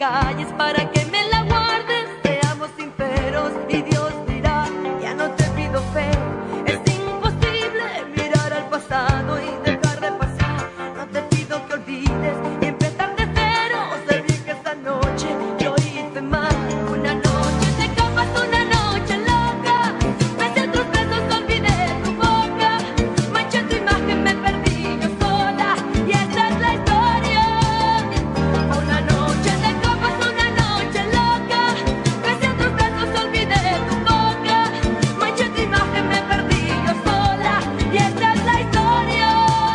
calles para que me la guardes. Seamos sinceros y Dios dirá, ya no te pido fe. Es imposible mirar al pasado y dejar de pasar. No te pido que olvides y empezar de cero. Sé bien que esa noche yo hice mal. Una noche de copas, una noche loca. Besé otros besos, olvidé tu boca. Manché tu imagen, me perdí yo sola. Y esa es la historia. Una noche de copas, una noche loca. Besé otros besos, olvidé tu boca. Manché tu imagen, me perdí yo sola. Y esa es la historia.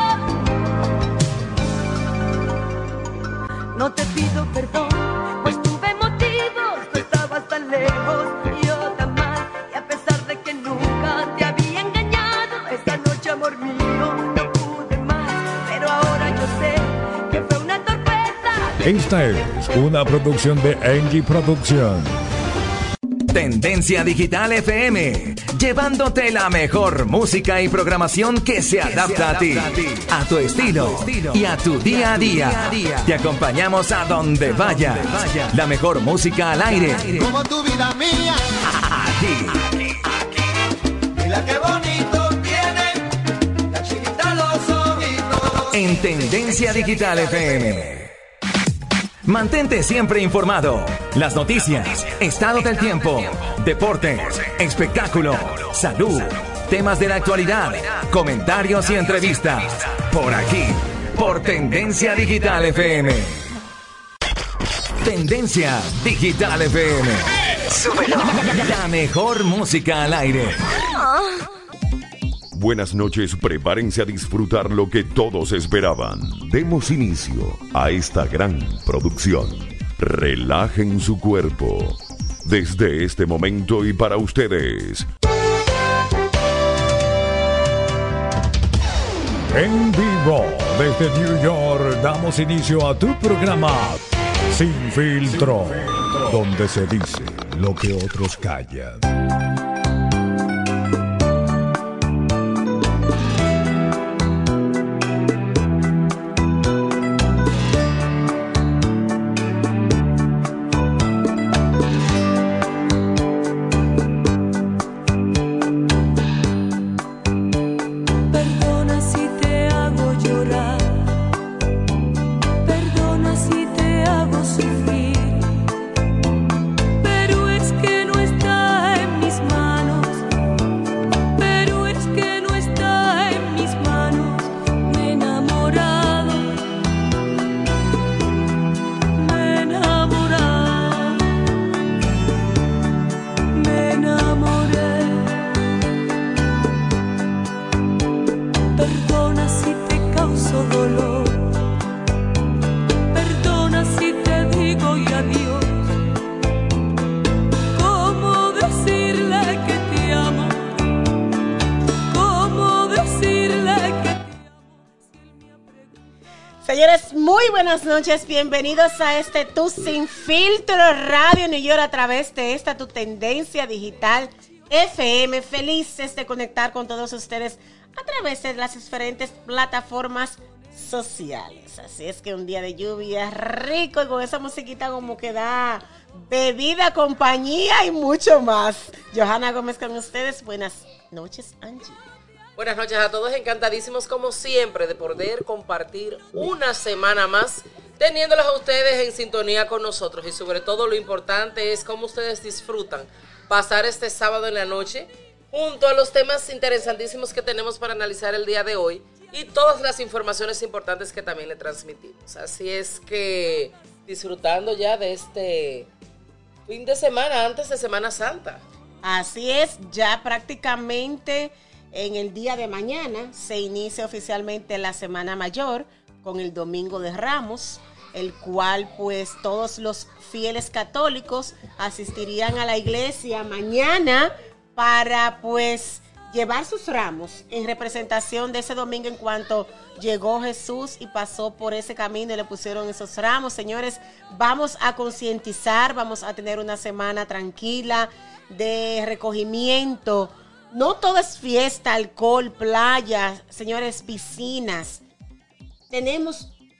No te pido perdón, pues tuve motivos. Tú estabas tan lejos y yo tan mal. Y a pesar de que nunca te había engañado, esa noche, amor mío, no pude más. Pero ahora yo sé que fue una torpeza. Esta es una producción de Angie Production. Tendencia Digital FM, llevándote la mejor música y programación que se adapta a ti, a tu estilo y a tu día a día. Te acompañamos a donde vayas. La mejor música al aire. Como tu vida mía. Aquí. Mira qué bonito tiene la chiquita los ojitos. En Tendencia Digital FM. Mantente siempre informado. Las noticias, estado del tiempo, deportes, espectáculo, salud, temas de la actualidad, comentarios y entrevistas. Por aquí, por Tendencia Digital FM. Tendencia Digital FM. La mejor música al aire. Buenas noches, prepárense a disfrutar lo que todos esperaban. Demos inicio a esta gran producción. Relajen su cuerpo. Desde este momento y para ustedes. En vivo desde New York damos inicio a tu programa Sin Filtro, donde se dice lo que otros callan. Perdona si te hago llorar. Perdona si te hago sufrir. Pero es que no está en mis manos. Pero es que no está en mis manos. Me he enamorado. Me he enamorado. Me enamoré. Perdona si te causo dolor. Perdona si te digo y adiós. ¿Cómo decirle que te amo? ¿Cómo decirle que te amo? Señores, muy buenas noches, bienvenidos a este Tu Sin Filtro Radio New York a través de esta tu Tendencia Digital FM. Felices de conectar con todos ustedes a través de las diferentes plataformas sociales. Así es que un día de lluvia rico y con esa musiquita como que da bebida, compañía y mucho más. Johanna Gómez con ustedes. Buenas noches, Angie. Buenas noches a todos, encantadísimos como siempre de poder compartir una semana más, teniéndolos a ustedes en sintonía con nosotros y sobre todo lo importante es cómo ustedes disfrutan pasar este sábado en la noche junto a los temas interesantísimos que tenemos para analizar el día de hoy y todas las informaciones importantes que también le transmitimos. Así es que disfrutando ya de este fin de semana antes de Semana Santa. Así es, ya prácticamente en el día de mañana se inicia oficialmente la Semana Mayor con el Domingo de Ramos, el cual pues todos los fieles católicos asistirían a la iglesia mañana para pues llevar sus ramos en representación de ese domingo en cuanto llegó Jesús y pasó por ese camino y le pusieron esos ramos. Señores, vamos a concientizar, vamos a tener una semana tranquila de recogimiento. No todo es fiesta, alcohol, playa, señores, piscinas. Tenemos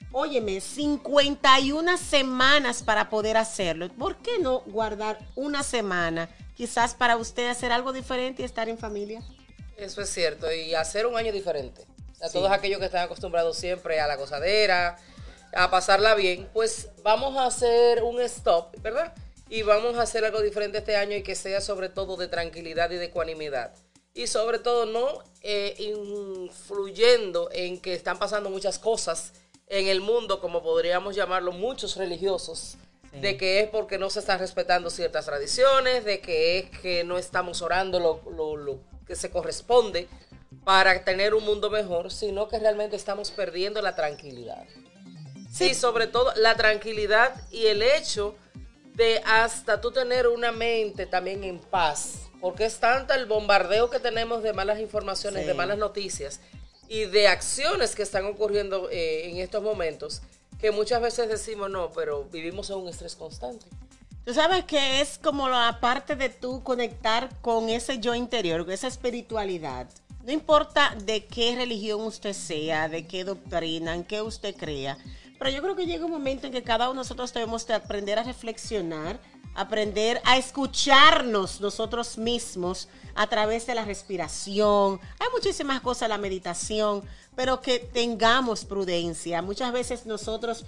óyeme, 51 semanas para poder hacerlo. ¿Por qué no guardar una semana? Quizás para usted hacer algo diferente y estar en familia. Eso es cierto, y hacer un año diferente. A Sí. todos aquellos que están acostumbrados siempre a la gozadera, a pasarla bien, pues vamos a hacer un stop, ¿verdad? Y vamos a hacer algo diferente este año y que sea sobre todo de tranquilidad y de ecuanimidad. Y sobre todo no influyendo en que están pasando muchas cosas en el mundo, como podríamos llamarlo, muchos religiosos, de que es porque no se están respetando ciertas tradiciones, de que es que no estamos orando lo que se corresponde para tener un mundo mejor, sino que realmente estamos perdiendo la tranquilidad. Sí, sobre todo la tranquilidad y el hecho de hasta tú tener una mente también en paz, porque es tanta el bombardeo que tenemos de malas informaciones, Sí. de malas noticias y de acciones que están ocurriendo en estos momentos, que muchas veces decimos, no, pero vivimos en un estrés constante. Tú sabes que es como la parte de tú conectar con ese yo interior, con esa espiritualidad. No importa de qué religión usted sea, de qué doctrina, en qué usted crea, pero yo creo que llega un momento en que cada uno de nosotros debemos de aprender a reflexionar, aprender a escucharnos nosotros mismos a través de la respiración. Hay muchísimas cosas, la meditación, pero que tengamos prudencia. Muchas veces nosotros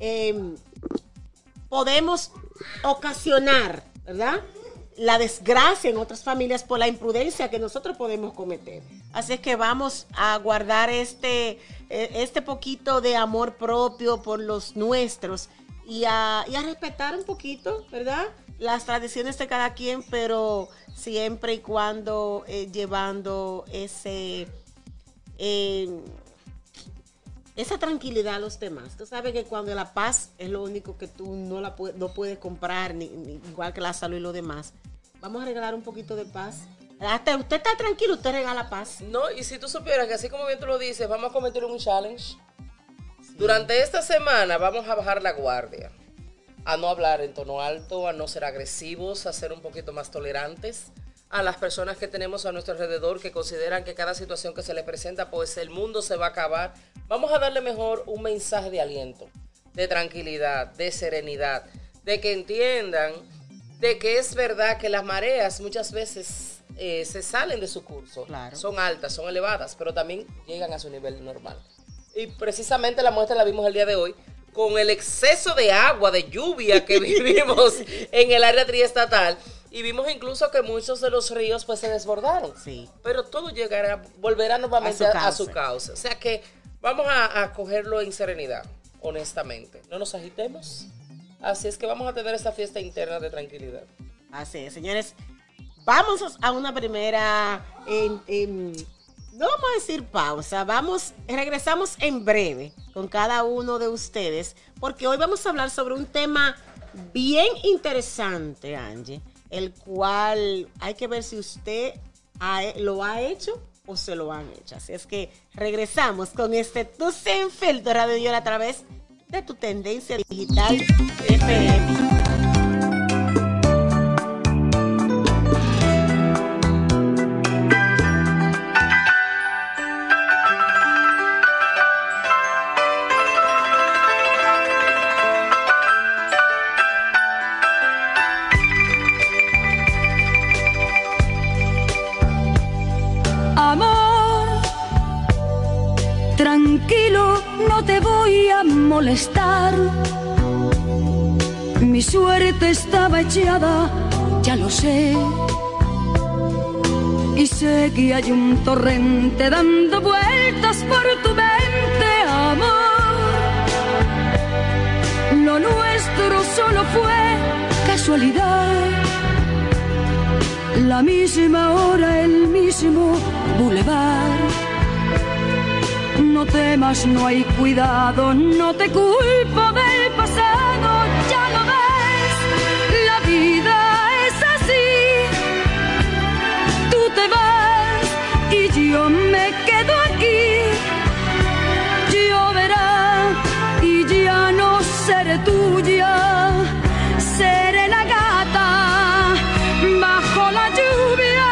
podemos ocasionar, ¿verdad?, la desgracia en otras familias por la imprudencia que nosotros podemos cometer. Así es que vamos a guardar este poquito de amor propio por los nuestros y a respetar un poquito, ¿verdad?, las tradiciones de cada quien, pero siempre y cuando llevando esa tranquilidad a los demás. Tú sabes que cuando la paz es lo único que tú no puedes comprar, ni igual que la salud y lo demás. Vamos a regalar un poquito de paz. Hasta usted está tranquilo, usted regala paz. No, y si tú supieras que así como bien tú lo dices, vamos a cometer un challenge. Sí. Durante esta semana vamos a bajar la guardia, a no hablar en tono alto, a no ser agresivos, a ser un poquito más tolerantes a las personas que tenemos a nuestro alrededor, que consideran que cada situación que se les presenta, pues el mundo se va a acabar. Vamos a darle mejor un mensaje de aliento, de tranquilidad, de serenidad, de que entiendan de que es verdad que las mareas muchas veces se salen de su curso. Claro. Son altas, son elevadas, pero también llegan a su nivel normal. Y precisamente la muestra la vimos el día de hoy con el exceso de agua, de lluvia que vivimos en el área triestatal. Y vimos incluso que muchos de los ríos pues se desbordaron. Sí. Pero todo volverá nuevamente a su cauce. O sea que vamos a cogerlo en serenidad, honestamente. No nos agitemos. Así es que vamos a tener esta fiesta interna de tranquilidad. Así es, señores. Vamos a una primera, no vamos a decir pausa, regresamos en breve con cada uno de ustedes, porque hoy vamos a hablar sobre un tema bien interesante, Angie, el cual hay que ver si usted lo ha hecho o se lo han hecho. Así es que regresamos con Tu Sin Filtro Radio York a través de tu Tendencia Digital FM. Tranquilo, no te voy a molestar. Mi suerte estaba echada, ya lo sé. Y sé que hay un torrente dando vueltas por tu mente, amor. Lo nuestro solo fue casualidad. La misma hora, el mismo bulevar. No temas, no hay cuidado, no te culpo del pasado, ya lo ves, la vida es así. Tú te vas y yo me quedo aquí. Lloverá y ya no seré tuya, seré la gata bajo la lluvia.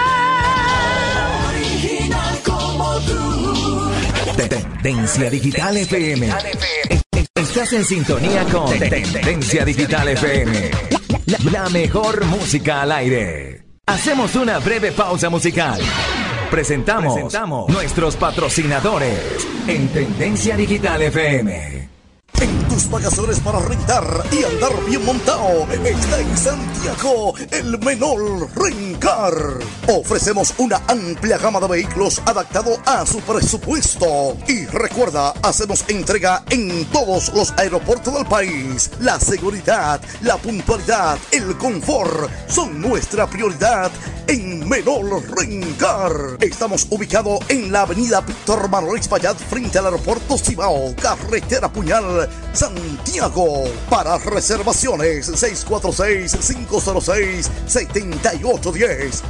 Original como tú. Tendencia Digital FM. Estás en sintonía con Tendencia Digital FM. La mejor música al aire. Hacemos una breve pausa musical. Presentamos nuestros patrocinadores en Tendencia Digital FM. En tus vacaciones para rentar y andar bien montado, está en Santiago el Menor Rencar. Ofrecemos una amplia gama de vehículos adaptado a su presupuesto. Y recuerda, hacemos entrega en todos los aeropuertos del país. La seguridad, la puntualidad, el confort son nuestra prioridad en Menor Rencar. Estamos ubicados en la avenida Víctor Manuel Espaillat frente al aeropuerto Cibao, carretera Puñal, Santiago. Para reservaciones 646-506-7810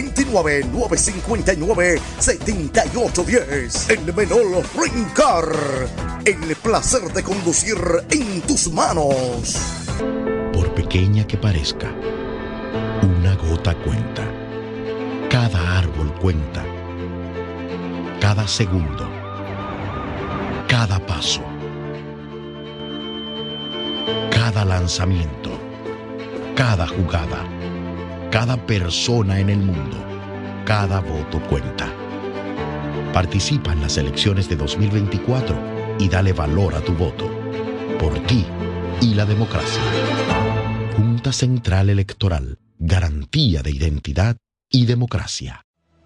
829-959-7810. El Menor Rencar, el placer de conducir en tus manos. Por pequeña que parezca, una gota cuenta. Cada árbol cuenta. Cada segundo. Cada paso. Cada lanzamiento. Cada jugada. Cada persona en el mundo. Cada voto cuenta. Participa en las elecciones de 2024 y dale valor a tu voto. Por ti y la democracia. Junta Central Electoral. Garantía de identidad y democracia.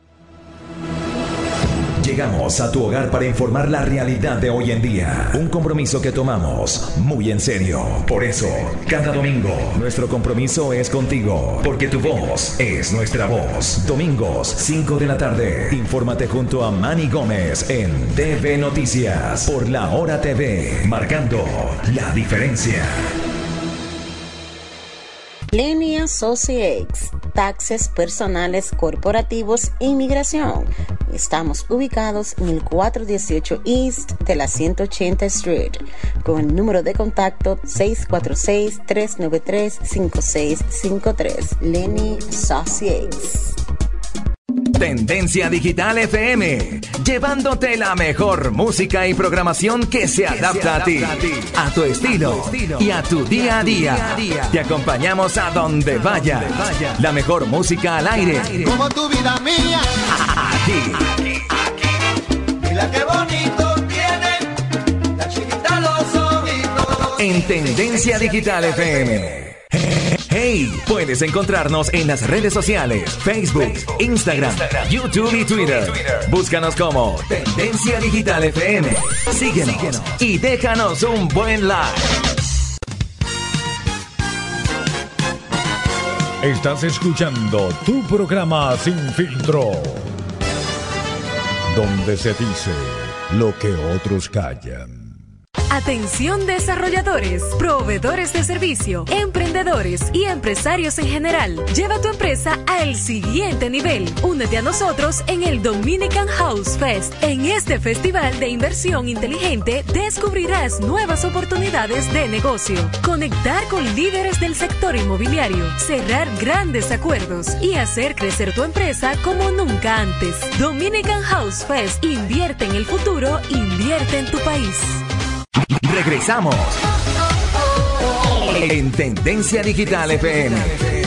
Llegamos a tu hogar para informar la realidad de hoy en día. Un compromiso que tomamos muy en serio. Por eso, cada domingo, nuestro compromiso es contigo. Porque tu voz es nuestra voz. Domingos, 5 de la tarde. Infórmate junto a Manny Gómez en TV Noticias. Por La Hora TV. Marcando la diferencia. Lenny Associates, taxes personales corporativos e inmigración. Estamos ubicados en el 418 East de la 180 Street, con el número de contacto 646-393-5653. Lenny Associates. Tendencia Digital FM, llevándote la mejor música y programación que se adapta a ti, a tu estilo y a tu día a día. Te acompañamos a donde vayas. La mejor música al aire. Como tu vida mía. Aquí. Mira qué bonito tiene la chiquita los ojitos. En Tendencia Digital FM. Hey, puedes encontrarnos en las redes sociales, Facebook, Instagram, YouTube y Twitter. Búscanos como Tendencia Digital FM. Síguenos y déjanos un buen like. Estás escuchando tu programa Sin Filtro, donde se dice lo que otros callan. Atención desarrolladores, proveedores de servicio, emprendedores y empresarios en general. Lleva tu empresa al siguiente nivel. Únete a nosotros en el Dominican House Fest. En este festival de inversión inteligente descubrirás nuevas oportunidades de negocio, conectar con líderes del sector inmobiliario, cerrar grandes acuerdos y hacer crecer tu empresa como nunca antes. Dominican House Fest. Invierte en el futuro, invierte en tu país. Regresamos en Tendencia Digital FM.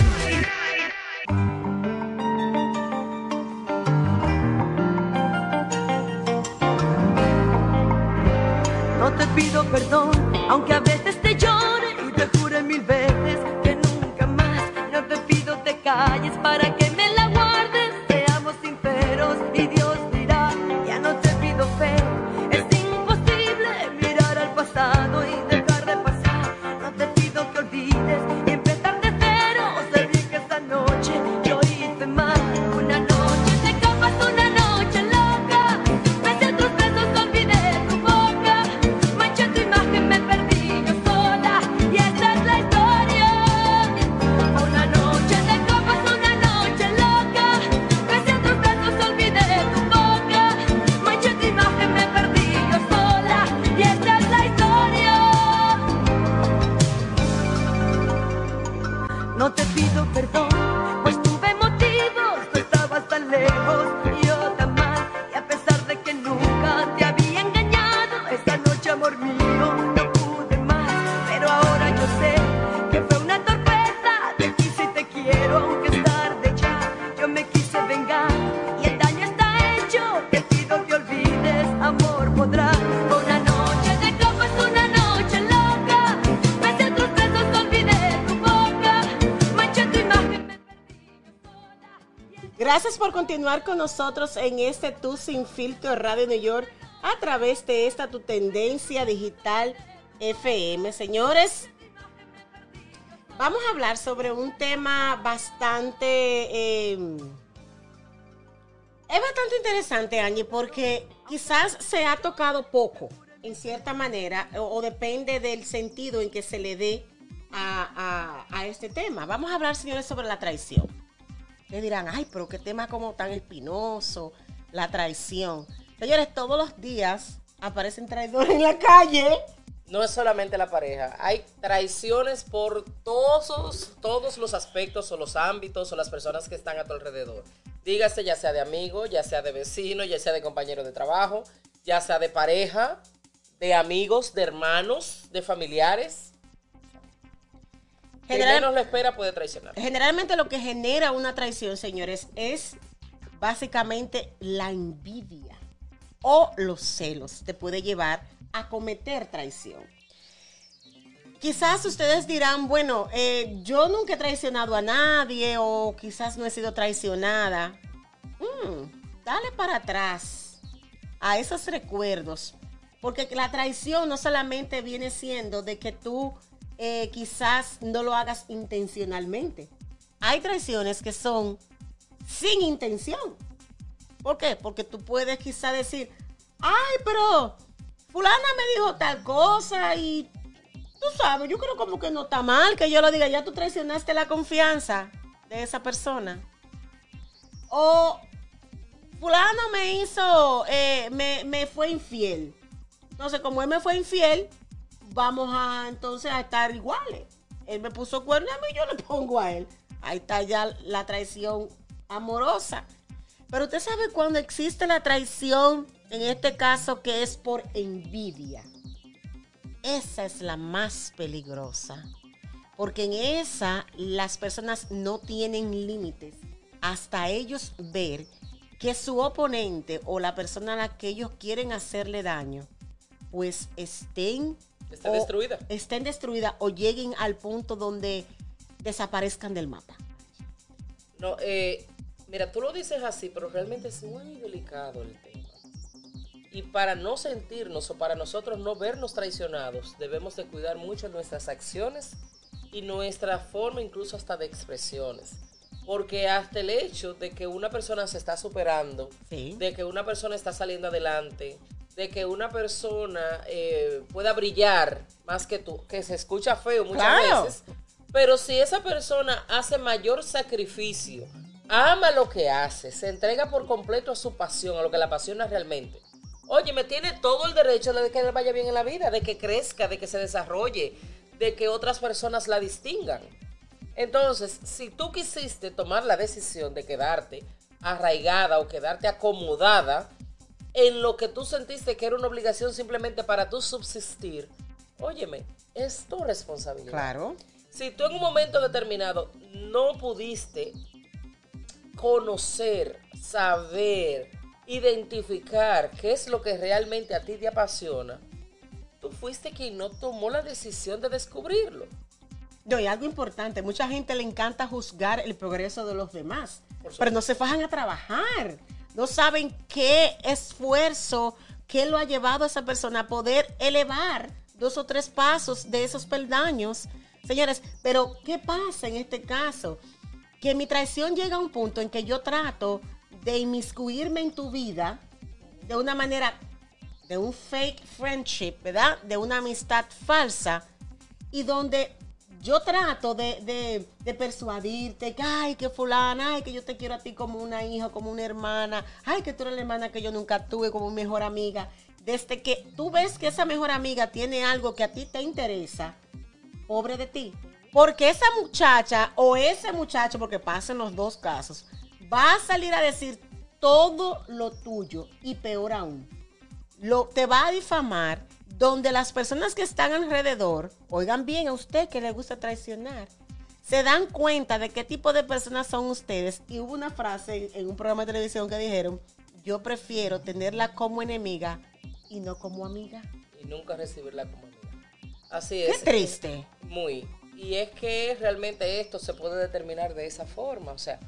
No te pido perdón, aunque a veces te llore y te jure 1000 veces que nunca más. No te pido te calles para que me la guardes. Seamos sinceros y Dios dirá, ya no te pido fe. Es imposible mirar al pasado y dejar de pasar. No te pido que olvides y empezar de cero. Sé bien que esta noche yo hice mal. Una noche te escapas, una noche loca. Pese a tus besos olvidé tu boca. Manché tu imagen, me perdí yo sola. Y esa es la historia. Una noche te escapas, una noche loca. Pese a tus besos olvidé tu boca. Manché tu imagen, me perdí yo sola. Y esa es la historia. No te pido perdón, pues tuve motivos. Tú estabas tan lejos y yo tan mal. Y a pesar de que nunca te había engañado, esta noche, amor mío, no pude Gracias por continuar con nosotros en este Tu Sin Filtro Radio New York a través de esta tu tendencia digital FM. Señores, vamos a hablar sobre un tema bastante... es bastante interesante, Angie, porque quizás se ha tocado poco, en cierta manera, o depende del sentido en que se le dé a este tema. Vamos a hablar, señores, sobre la traición. Ustedes dirán, ay, pero qué tema como tan espinoso, la traición. Señores, todos los días aparecen traidores en la calle. No es solamente la pareja, hay traiciones por todos los aspectos o los ámbitos o las personas que están a tu alrededor. Dígase, ya sea de amigo, ya sea de vecino, ya sea de compañero de trabajo, ya sea de pareja, de amigos, de hermanos, de familiares. Quien menos lo espera puede traicionar. Generalmente lo que genera una traición, señores, es básicamente la envidia o los celos. Te puede llevar a cometer traición. Quizás ustedes dirán, bueno, yo nunca he traicionado a nadie o quizás no he sido traicionada. Dale para atrás a esos recuerdos, porque la traición no solamente viene siendo de que tú quizás no lo hagas intencionalmente. Hay traiciones que son sin intención. ¿Por qué? Porque tú puedes quizás decir, ay, pero fulana me dijo tal cosa y tú sabes, yo creo como que no está mal que yo lo diga. Ya tú traicionaste la confianza de esa persona. O fulano me hizo, me fue infiel. Entonces, como él me fue infiel, vamos entonces a estar iguales. Él me puso cuerno a mí, yo le pongo a él. Ahí está ya la traición amorosa. Pero usted sabe cuando existe la traición, en este caso que es por envidia. Esa es la más peligrosa. Porque en esa las personas no tienen límites hasta ellos ver que su oponente o la persona a la que ellos quieren hacerle daño, pues estén destruida o lleguen al punto donde desaparezcan del mapa. No, mira, tú lo dices así, pero realmente es muy delicado el tema. Y para no sentirnos o para nosotros no vernos traicionados, debemos de cuidar mucho nuestras acciones y nuestra forma incluso hasta de expresiones. Porque hasta el hecho de que una persona se está superando, sí, de que una persona está saliendo adelante, de que una persona pueda brillar más que tú, que se escucha feo muchas veces, pero si esa persona hace mayor sacrificio, ama lo que hace, se entrega por completo a su pasión, a lo que la apasiona realmente, oye, me tiene todo el derecho de que le vaya bien en la vida, de que crezca, de que se desarrolle, de que otras personas la distingan. Entonces, si tú quisiste tomar la decisión de quedarte arraigada o quedarte acomodada en lo que tú sentiste que era una obligación simplemente para tú subsistir, óyeme, es tu responsabilidad. Claro. Si tú en un momento determinado no pudiste conocer, saber, identificar qué es lo que realmente a ti te apasiona, tú fuiste quien no tomó la decisión de descubrirlo. No, y algo importante, mucha gente le encanta juzgar el progreso de los demás, pero no se fajan a trabajar, no saben qué esfuerzo, qué lo ha llevado a esa persona a poder elevar 2 o 3 pasos de esos peldaños. Señores, pero ¿qué pasa en este caso? Que mi traición llega a un punto en que yo trato de inmiscuirme en tu vida de una manera, de un fake friendship, ¿verdad? De una amistad falsa, y donde yo trato de persuadirte que, ay, que fulana, ay, que yo te quiero a ti como una hija, como una hermana, ay, que tú eres la hermana que yo nunca tuve como mejor amiga. Desde que tú ves que esa mejor amiga tiene algo que a ti te interesa, pobre de ti. Porque esa muchacha o ese muchacho, porque pasa en los dos casos, va a salir a decir todo lo tuyo y peor aún, te va a difamar, donde las personas que están alrededor, oigan bien a usted que le gusta traicionar, se dan cuenta de qué tipo de personas son ustedes. Y hubo una frase en un programa de televisión que dijeron, yo prefiero tenerla como enemiga y no como amiga. Y nunca recibirla como amiga. Así es. Qué triste. Muy. Y es que realmente esto se puede determinar de esa forma. O sea,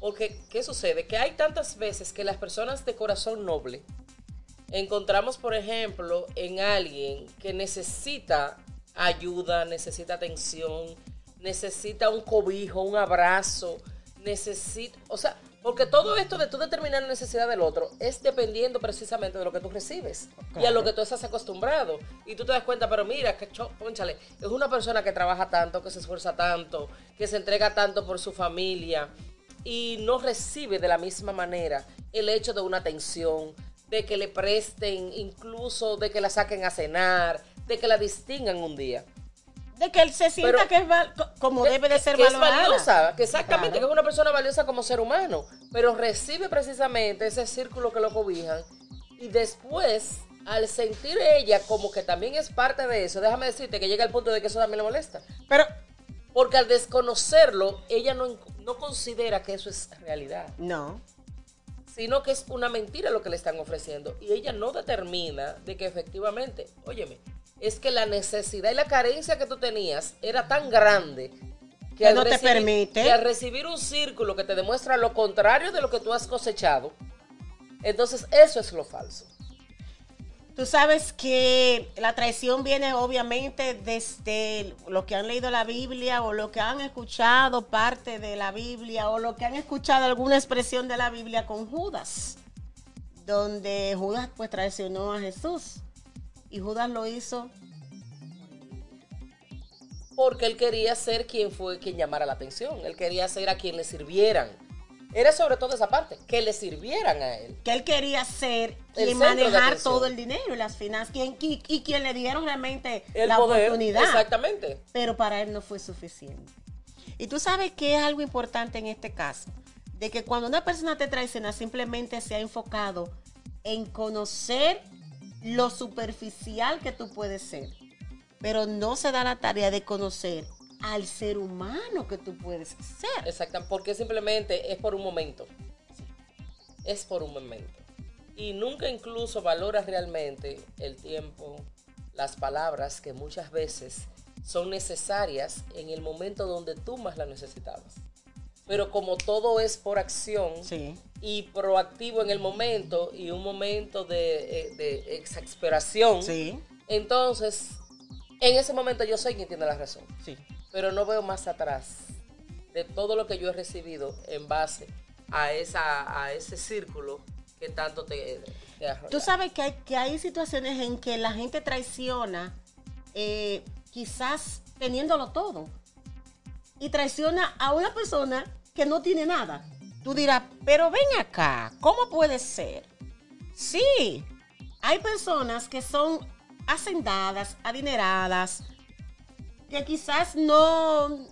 Porque, ¿qué sucede? Que hay tantas veces que las personas de corazón noble encontramos, por ejemplo, en alguien que necesita ayuda, necesita atención, necesita un cobijo, un abrazo, o sea, porque todo esto de tú determinar la necesidad del otro es dependiendo precisamente de lo que tú recibes y a lo que tú estás acostumbrado. Y tú te das cuenta, pero mira, cónchale, es una persona que trabaja tanto, que se esfuerza tanto, que se entrega tanto por su familia y no recibe de la misma manera el hecho de una atención, de que le presten, incluso de que la saquen a cenar, de que la distingan un día. De que él se sienta que es como debe de ser valorada. Es valiosa, que exactamente, claro, que es una persona valiosa como ser humano, pero recibe precisamente ese círculo que lo cobijan y después, al sentir ella como que también es parte de eso, déjame decirte que llega al punto de que eso también le molesta. Pero porque al desconocerlo, ella no considera que eso es realidad. No. Sino que es una mentira lo que le están ofreciendo y ella no determina de que efectivamente, óyeme, es que la necesidad y la carencia que tú tenías era tan grande que no te permite. Que al recibir un círculo que te demuestra lo contrario de lo que tú has cosechado, entonces eso es lo falso. Tú sabes que la traición viene obviamente desde lo que han leído la Biblia o lo que han escuchado parte de la Biblia o lo que han escuchado alguna expresión de la Biblia con Judas, donde Judas pues traicionó a Jesús. Y Judas lo hizo porque él quería ser quien llamara la atención. Él quería ser a quien le sirvieran. Era sobre todo esa parte, que le sirvieran a él. Que él quería ser quien manejar todo el dinero y las finanzas, y quien le dieron realmente el la poder, oportunidad. Exactamente. Pero para él no fue suficiente. Y tú sabes que es algo importante en este caso, de que cuando una persona te traiciona simplemente se ha enfocado en conocer lo superficial que tú puedes ser, pero no se da la tarea de conocer al ser humano que tú puedes ser. Exactamente, porque simplemente es por un momento. Es por un momento. Y nunca incluso valoras realmente el tiempo, las palabras que muchas veces son necesarias en el momento donde tú más las necesitabas. Pero como todo es por acción, sí, y proactivo en el momento y un momento de exasperación, sí, entonces en ese momento yo soy quien tiene la razón, sí, pero no veo más atrás de todo lo que yo he recibido en base a ese círculo que tanto te arrolla. Tú sabes que hay situaciones en que la gente traiciona quizás teniéndolo todo y traiciona a una persona que no tiene nada. Tú dirás, pero ven acá, ¿cómo puede ser? Sí, hay personas que son hacendadas, adineradas, que quizás no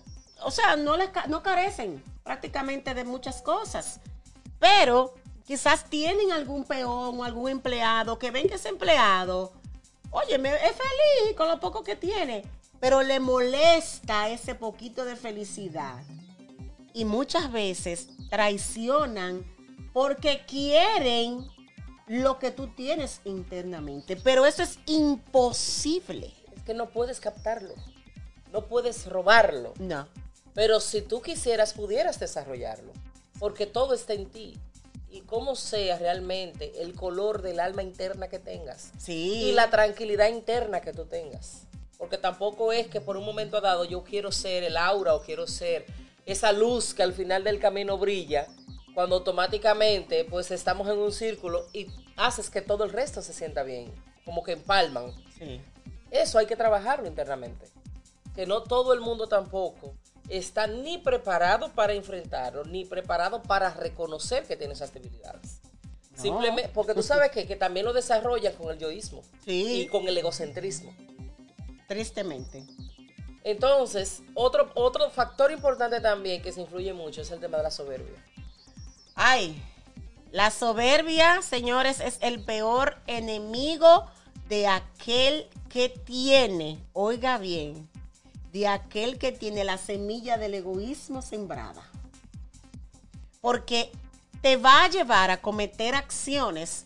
carecen prácticamente de muchas cosas, pero quizás tienen algún peón o algún empleado que ven que ese empleado, oye, es feliz con lo poco que tiene, pero le molesta ese poquito de felicidad. Y muchas veces traicionan porque quieren lo que tú tienes internamente. Pero eso es imposible. Es que no puedes captarlo. No puedes robarlo. No. Pero si tú quisieras, pudieras desarrollarlo. Porque todo está en ti. Y cómo sea realmente el color del alma interna que tengas. Sí. Y la tranquilidad interna que tú tengas. Porque tampoco es que por un momento dado yo quiero ser el aura o quiero ser esa luz que al final del camino brilla, cuando automáticamente pues estamos en un círculo y haces que todo el resto se sienta bien, como que empalman. Sí. Eso hay que trabajarlo internamente, que no todo el mundo tampoco está ni preparado para enfrentarlo, ni preparado para reconocer que tiene esas debilidades. No. Simplemente, porque tú sabes que también lo desarrollan con el yoísmo, sí, y con el egocentrismo. Tristemente. Entonces, otro factor importante también que se influye mucho es el tema de la soberbia. Ay, la soberbia, señores, es el peor enemigo de aquel que tiene, oiga bien, de aquel que tiene la semilla del egoísmo sembrada. Porque te va a llevar a cometer acciones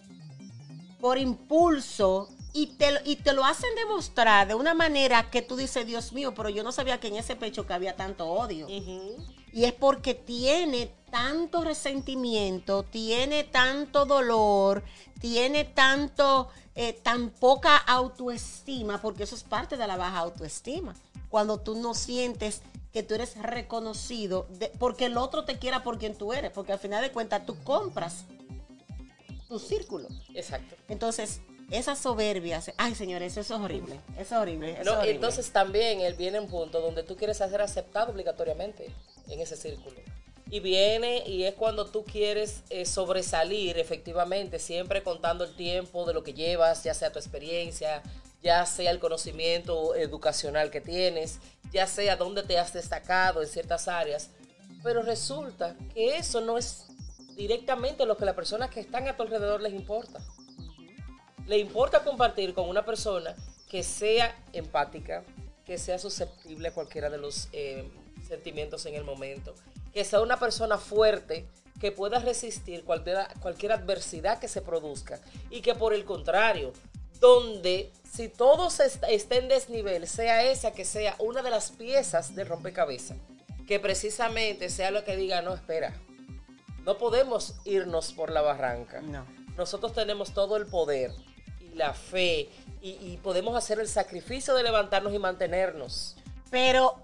por impulso y te lo hacen demostrar de una manera que tú dices, Dios mío, pero yo no sabía que en ese pecho cabía tanto odio. Uh-huh. Y es porque tiene tanto resentimiento, tiene tanto dolor, tiene tanto, tan poca autoestima, porque eso es parte de la baja autoestima. Cuando tú no sientes que tú eres reconocido, porque el otro te quiera por quien tú eres, porque al final de cuentas tú compras tu círculo. Exacto. Entonces, esa soberbia, ay señores, eso es horrible, eso es horrible. Eso No, es horrible. entonces también él viene en un punto donde tú quieres ser aceptado obligatoriamente en ese círculo. Y viene y es cuando tú quieres sobresalir efectivamente, siempre contando el tiempo de lo que llevas, ya sea tu experiencia, ya sea el conocimiento educacional que tienes, ya sea dónde te has destacado en ciertas áreas. Pero resulta que eso no es directamente lo que las personas que están a tu alrededor les importa. Le importa compartir con una persona que sea empática, que sea susceptible a cualquiera de los sentimientos en el momento, que sea una persona fuerte, que pueda resistir cualquier adversidad que se produzca y que por el contrario, donde si todos estén en desnivel, sea esa que sea una de las piezas de rompecabezas, que precisamente sea lo que diga, no, espera, no podemos irnos por la barranca. No. Nosotros tenemos todo el poder y la fe y podemos hacer el sacrificio de levantarnos y mantenernos. Pero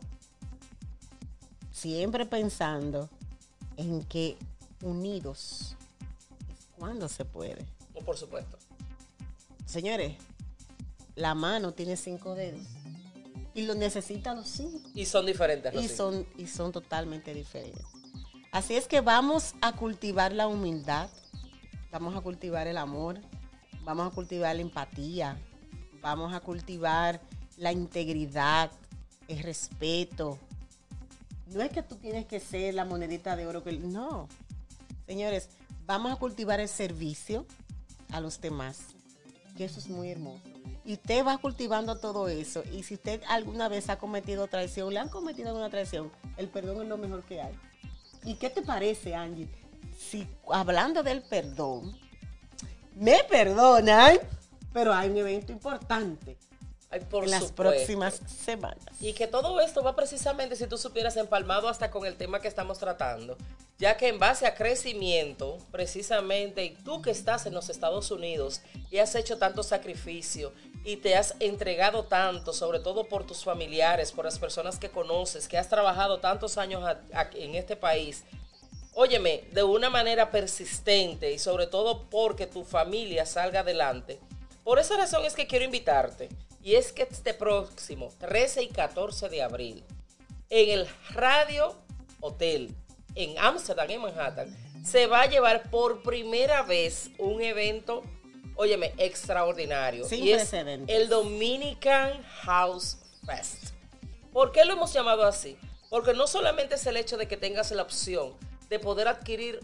siempre pensando en que unidos es cuando se puede. No, por supuesto. Señores, la mano tiene 5 dedos y lo necesitan los 5. Y son diferentes. Y son totalmente diferentes. Así es que vamos a cultivar la humildad, vamos a cultivar el amor, vamos a cultivar la empatía, vamos a cultivar la integridad, el respeto. No es que tú tienes que ser la monedita de oro, no. Señores, vamos a cultivar el servicio a los demás, que eso es muy hermoso. Y usted va cultivando todo eso. Y si usted alguna vez ha cometido traición, le han cometido alguna traición, el perdón es lo mejor que hay. ¿Y qué te parece, Angie? Si hablando del perdón, me perdonan, pero hay un evento importante en las próximas semanas. Y que todo esto va precisamente, si tú supieras, empalmado hasta con el tema que estamos tratando, ya que en base a crecimiento, precisamente, y tú que estás en los Estados Unidos y has hecho tanto sacrificio y te has entregado tanto, sobre todo por tus familiares, por las personas que conoces, que has trabajado tantos años en este país, óyeme, de una manera persistente y sobre todo porque tu familia salga adelante. Por esa razón es que quiero invitarte. Y es que este próximo 13 y 14 de abril, en el Radio Hotel, en Ámsterdam, en Manhattan, se va a llevar por primera vez un evento, óyeme, extraordinario. Sin y es precedentes. el Dominican House Fest. ¿Por qué lo hemos llamado así? Porque no solamente es el hecho de que tengas la opción de poder adquirir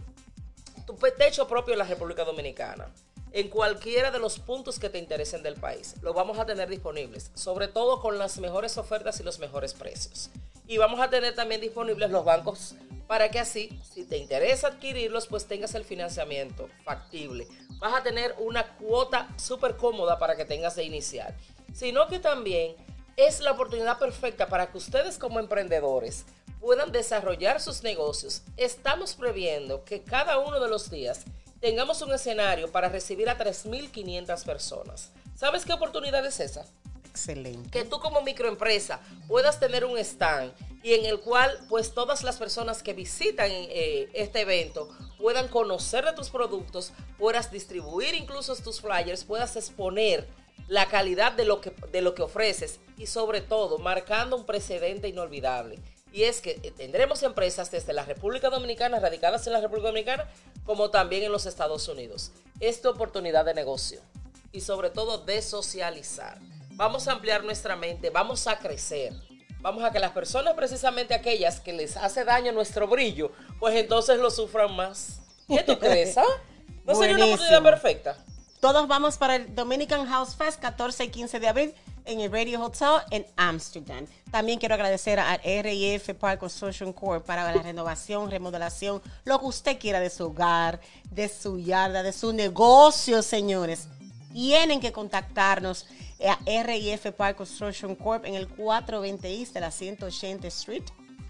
tu techo propio en la República Dominicana, en cualquiera de los puntos que te interesen del país. Lo vamos a tener disponibles, sobre todo con las mejores ofertas y los mejores precios. Y vamos a tener también disponibles los bancos para que así, si te interesa adquirirlos, pues tengas el financiamiento factible. Vas a tener una cuota súper cómoda para que tengas de iniciar. Sino que también es la oportunidad perfecta para que ustedes como emprendedores puedan desarrollar sus negocios. Estamos previendo que cada uno de los días tengamos un escenario para recibir a 3.500 personas. ¿Sabes qué oportunidad es esa? Excelente. Que tú como microempresa puedas tener un stand y en el cual pues todas las personas que visitan este evento puedan conocer de tus productos, puedas distribuir incluso tus flyers, puedas exponer la calidad de lo que ofreces y sobre todo marcando un precedente inolvidable. Y es que tendremos empresas desde la República Dominicana, radicadas en la República Dominicana, como también en los Estados Unidos. Esta oportunidad de negocio y sobre todo de socializar. Vamos a ampliar nuestra mente, vamos a crecer. Vamos a que las personas, precisamente aquellas que les hace daño nuestro brillo, pues entonces lo sufran más. ¿Qué tú crees? ¿No sería una oportunidad perfecta? Todos vamos para el Dominican House Fest 14 y 15 de abril en el Radio Hotel en Ámsterdam. También quiero agradecer a R&F Park Construction Corp para la renovación, remodelación, lo que usted quiera de su hogar, de su yarda, de su negocio, señores. Tienen que contactarnos a R&F Park Construction Corp en el 420 East de la 180 Street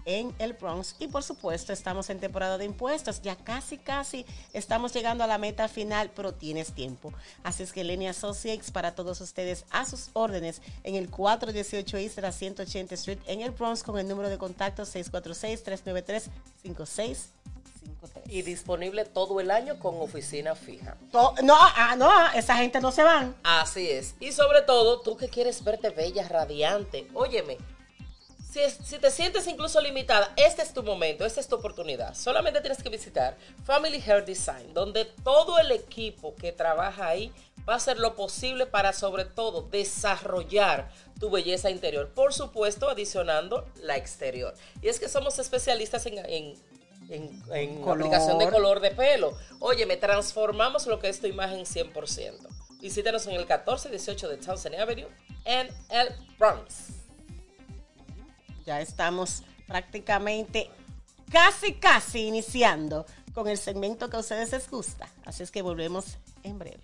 en el Bronx. Y por supuesto estamos en temporada de impuestos, ya casi estamos llegando a la meta final, pero tienes tiempo. Así es que Lenny Associates, para todos ustedes, a sus órdenes en el 418 East de la 180 Street en el Bronx, con el número de contacto 646-393-5653. Y disponible todo el año con oficina fija. No, esa gente no se van. Así es. Y sobre todo, tú que quieres verte bella, radiante, óyeme, si te sientes incluso limitada, este es tu momento, esta es tu oportunidad. Solamente tienes que visitar Family Hair Design, donde todo el equipo que trabaja ahí va a hacer lo posible para, sobre todo, desarrollar tu belleza interior. Por supuesto, adicionando la exterior. Y es que somos especialistas en aplicación de color de pelo. Óyeme, transformamos lo que es tu imagen 100%. Visítanos en el 1418 de Townsend Avenue en el Bronx. Ya estamos prácticamente casi iniciando con el segmento que a ustedes les gusta. Así es que volvemos en breve.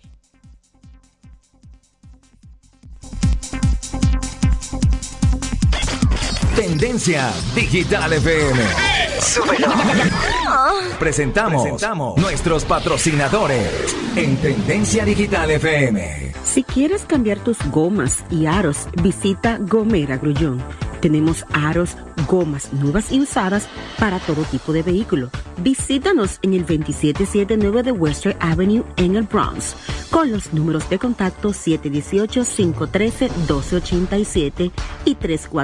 Tendencia Digital FM. Presentamos nuestros patrocinadores en Tendencia Digital FM. Si quieres cambiar tus gomas y aros, visita Gomera Grullón. Tenemos aros, gomas nuevas y usadas para todo tipo de vehículo. Visítanos en el 2779 de Western Avenue en el Bronx, con los números de contacto 718-513-1287 y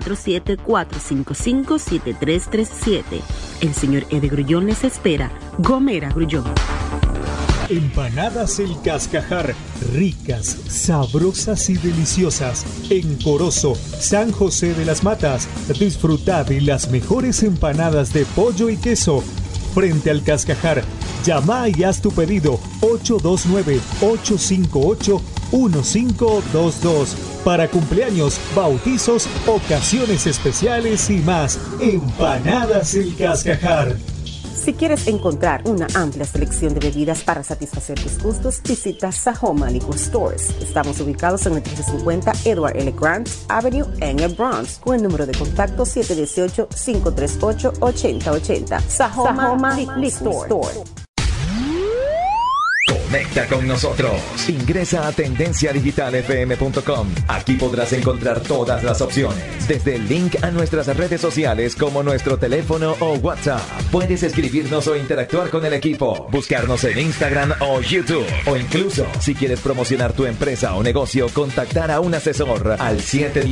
347-455-7337. El señor Ede Grullón les espera. Gomera Grullón. Empanadas El Cascajar, ricas, sabrosas y deliciosas. En Corozo, San José de las Matas, disfrutad de las mejores empanadas de pollo y queso. Frente al Cascajar, llama y haz tu pedido 829-858-1522. Para cumpleaños, bautizos, ocasiones especiales y más. Empanadas El Cascajar. Si quieres encontrar una amplia selección de bebidas para satisfacer tus gustos, visita Sahoma Liquor Stores. Estamos ubicados en el 1350 Edward L. Grant Avenue en el Bronx, con el número de contacto 718-538-8080. Sahoma Liquor Store. Conecta con nosotros. Ingresa a tendenciadigitalfm.com. Aquí podrás encontrar todas las opciones, desde el link a nuestras redes sociales como nuestro teléfono o WhatsApp. Puedes escribirnos o interactuar con el equipo, buscarnos en Instagram o YouTube, o incluso, si quieres promocionar tu empresa o negocio, contactar a un asesor al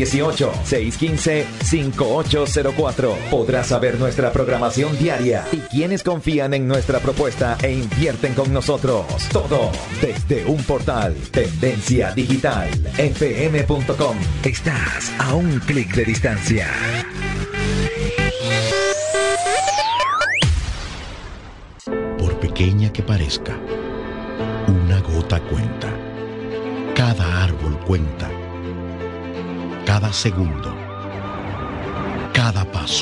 718-615-5804. Podrás saber nuestra programación diaria y quienes confían en nuestra propuesta e invierten con nosotros. Todo desde un portal, Tendencia Digital FM.com. Estás a un clic de distancia. Por pequeña que parezca, una gota cuenta. Cada árbol cuenta. Cada segundo. Cada paso.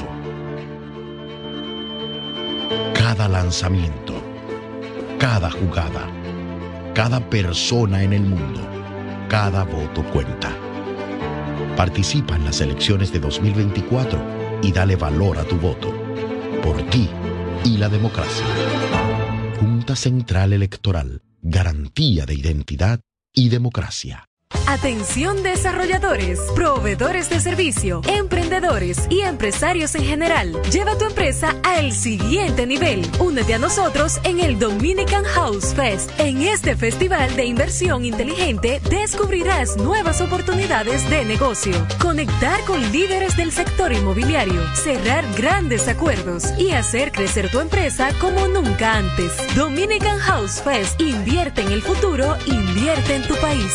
Cada lanzamiento. Cada jugada. Cada persona en el mundo, cada voto cuenta. Participa en las elecciones de 2024 y dale valor a tu voto. Por ti y la democracia. Junta Central Electoral, garantía de identidad y democracia. Atención desarrolladores, proveedores de servicio, emprendedores y empresarios en general. Lleva tu empresa al siguiente nivel. Únete a nosotros en el Dominican House Fest. En este festival de inversión inteligente descubrirás nuevas oportunidades de negocio, conectar con líderes del sector inmobiliario, cerrar grandes acuerdos y hacer crecer tu empresa como nunca antes. Dominican House Fest. Invierte en el futuro, invierte en tu país.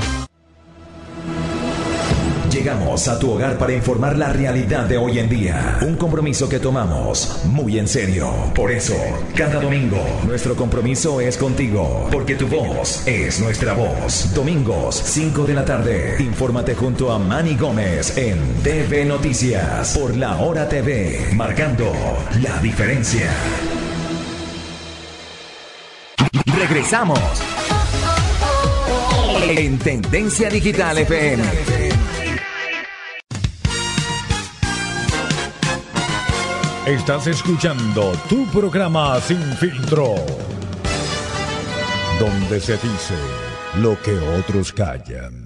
Llegamos a tu hogar para informar la realidad de hoy en día. Un compromiso que tomamos muy en serio. Por eso, cada domingo, nuestro compromiso es contigo. Porque tu voz es nuestra voz. Domingos, 5 de la tarde. Infórmate junto a Manny Gómez en TV Noticias. Por La Hora TV. Marcando la diferencia. Regresamos. En Tendencia Digital FM. Estás escuchando tu programa Sin Filtro, donde se dice lo que otros callan.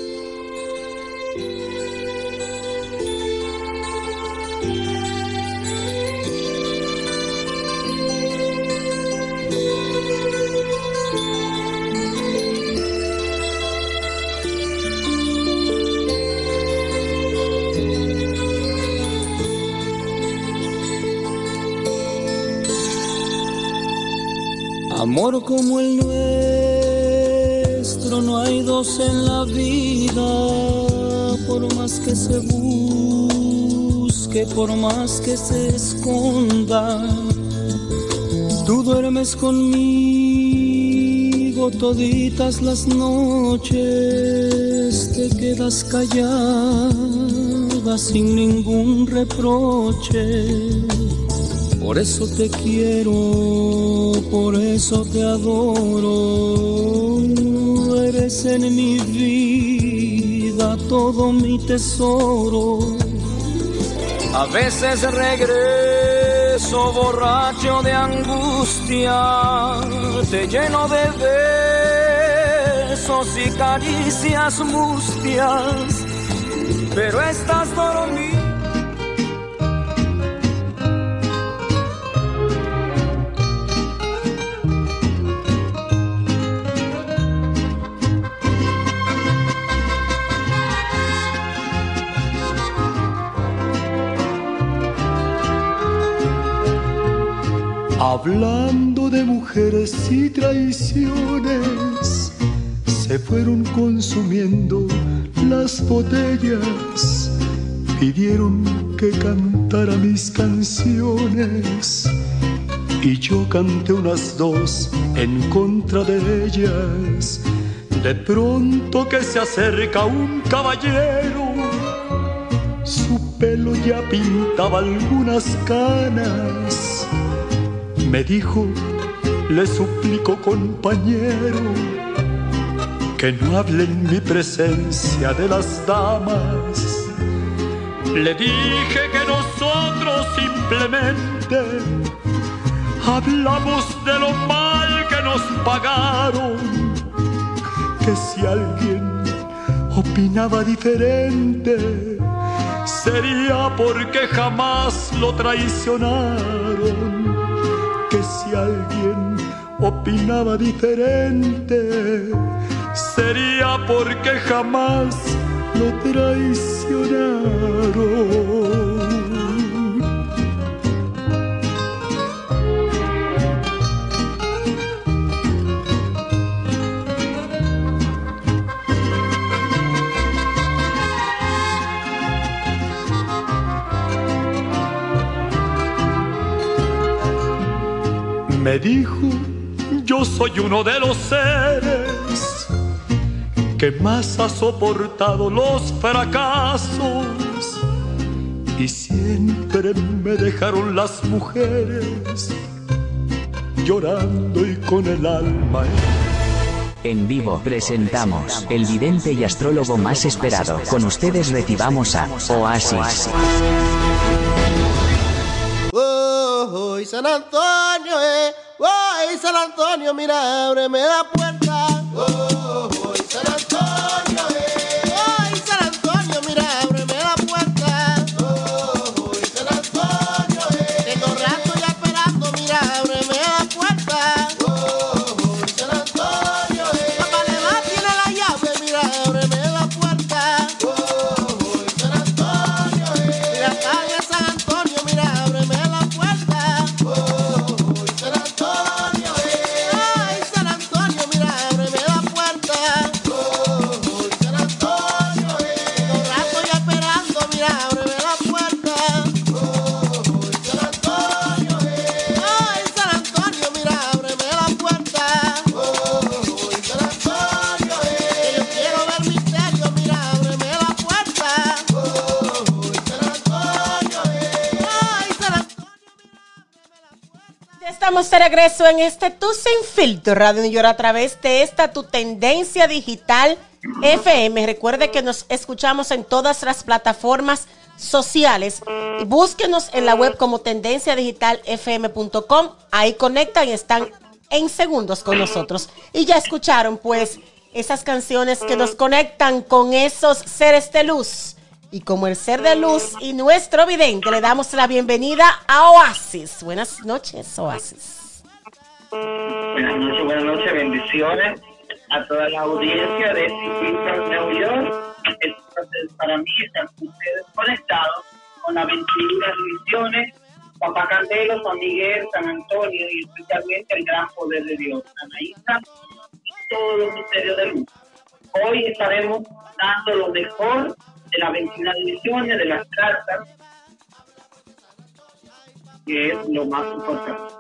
Amor como el nuestro no hay dos en la vida, por más que se busque, por más que se esconda. Tú duermes conmigo toditas las noches, te quedas callada sin ningún reproche. Por eso te quiero, por eso te adoro. Eres en mi vida todo mi tesoro. A veces regreso borracho de angustia, te lleno de besos y caricias mustias, pero estás dormida. Hablando de mujeres y traiciones, se fueron consumiendo las botellas, pidieron que cantara mis canciones y yo canté unas dos en contra de ellas. De pronto que se acerca un caballero, su pelo ya pintaba algunas canas. Me dijo, le suplico compañero, que no hable en mi presencia de las damas. Le dije que nosotros simplemente hablamos de lo mal que nos pagaron, que si alguien opinaba diferente sería porque jamás lo traicionaron. Que si alguien opinaba diferente sería porque jamás lo traicionaron. Me dijo, yo soy uno de los seres que más ha soportado los fracasos y siempre me dejaron las mujeres llorando y con el alma. En vivo presentamos el vidente y astrólogo más esperado. Con ustedes recibamos a Oasis. Hoy San Antonio, hoy San Antonio, mira, ábreme la puerta. Hoy San Antonio, hoy San Antonio, mira, ábreme la puerta. Hoy San Antonio, tengo rato ya esperando, mira, ábreme la puerta. Hoy San Antonio, papá Lema tiene la llave, mira, ábreme la puerta. Hoy San Antonio, mira, calle San Antonio, mira, ábreme la puerta. Hoy San Antonio, ay San Antonio, mira, ábreme la puerta. Hoy San Antonio, tengo rato ya esperando, mira, ábreme la puerta. Hoy San Antonio, ay San Antonio, mira, ábreme la puerta. Hoy San Antonio, que yo quiero ver misterio, mira, ábreme la puerta. Hoy San Antonio, ay San Antonio. Ya estamos de regreso en este Tu Sin Filtro Radio New York a través de esta tu tendencia digital FM. Recuerde que nos escuchamos en todas las plataformas sociales. Y búsquenos en la web como tendenciadigitalfm.com. Ahí conectan y están en segundos con nosotros. Y ya escucharon pues esas canciones que nos conectan con esos seres de luz. Y como el ser de luz y nuestro vidente, le damos la bienvenida a Oasis. Buenas noches, Oasis. Buenas noches, bendiciones a toda la audiencia de Sin Nueva York. Es un placer para mí estar con ustedes conectados con las 21 divisiones, Papá Candelo, San Miguel, San Antonio y especialmente el gran poder de Dios, Anaísa y todos los misterios de luz. Hoy estaremos dando lo mejor de las 21 divisiones, de las cartas, que es lo más importante.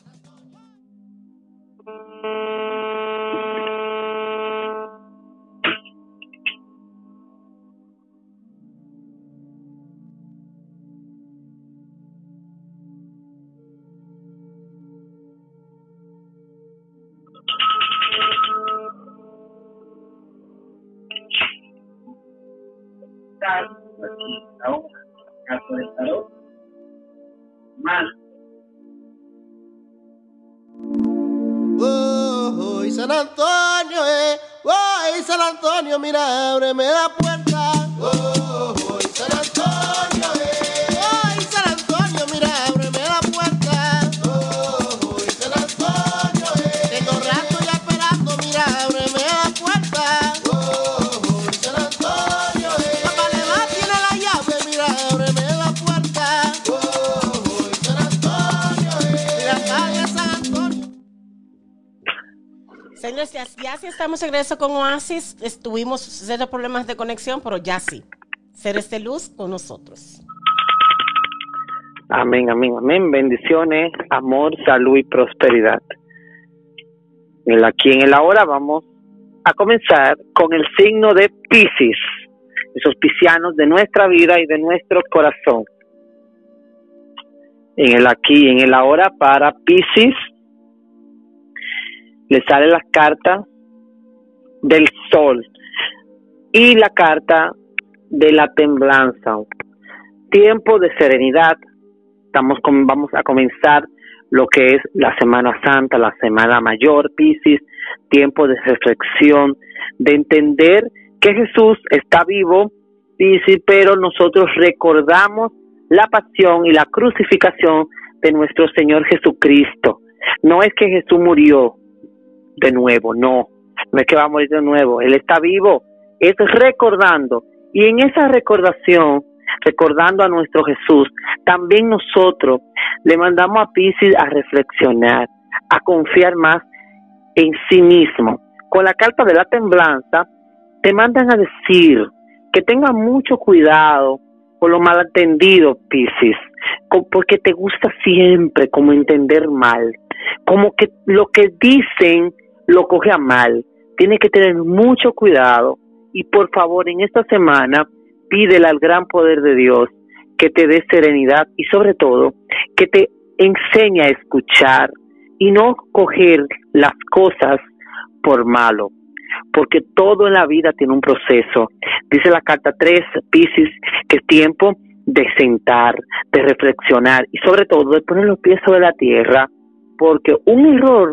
Caso de tarot, más. Oh, San Antonio, San Antonio, mira, ábreme la puerta. Oh, San Antonio, San Antonio, mira, ábreme la puerta. Oh, San Antonio, tengo rato ya esperando, mira, ábreme la puerta. Oh, San Antonio, papá le va, tiene la llave, mira, ábreme la puerta. Oh, San Antonio, mira, sale San Antonio. Señores, ya sí estamos de regreso con Oasis. Tuvimos cero problemas de conexión, pero ya sí. Seres de luz con nosotros. Amén, amén, amén. Bendiciones, amor, salud y prosperidad. Aquí en el ahora vamos a comenzar con el signo de Piscis, esos piscianos de nuestra vida y de nuestro corazón. En el aquí, en el ahora para Piscis, le sale la carta del sol y la carta de la templanza. Tiempo de serenidad. Vamos a comenzar lo que es la Semana Santa, la Semana Mayor, Piscis, tiempo de reflexión, de entender que Jesús está vivo, Piscis, pero nosotros recordamos la pasión y la crucificación de nuestro Señor Jesucristo. No es que Jesús murió de nuevo, no es que va a morir de nuevo, Él está vivo, es recordando, y en esa recordación, recordando a nuestro Jesús, también nosotros le mandamos a Piscis a reflexionar, a confiar más en sí mismo. Con la carta de la templanza, te mandan a decir que tenga mucho cuidado con lo malentendido, Piscis, porque te gusta siempre como entender mal, como que lo que dicen lo coge a mal. Tienes que tener mucho cuidado y por favor en esta semana pídele al gran poder de Dios que te dé serenidad y sobre todo que te enseñe a escuchar y no coger las cosas por malo, porque todo en la vida tiene un proceso. Dice la carta 3, Piscis, que es tiempo de sentar, de reflexionar y sobre todo de poner los pies sobre la tierra, porque un error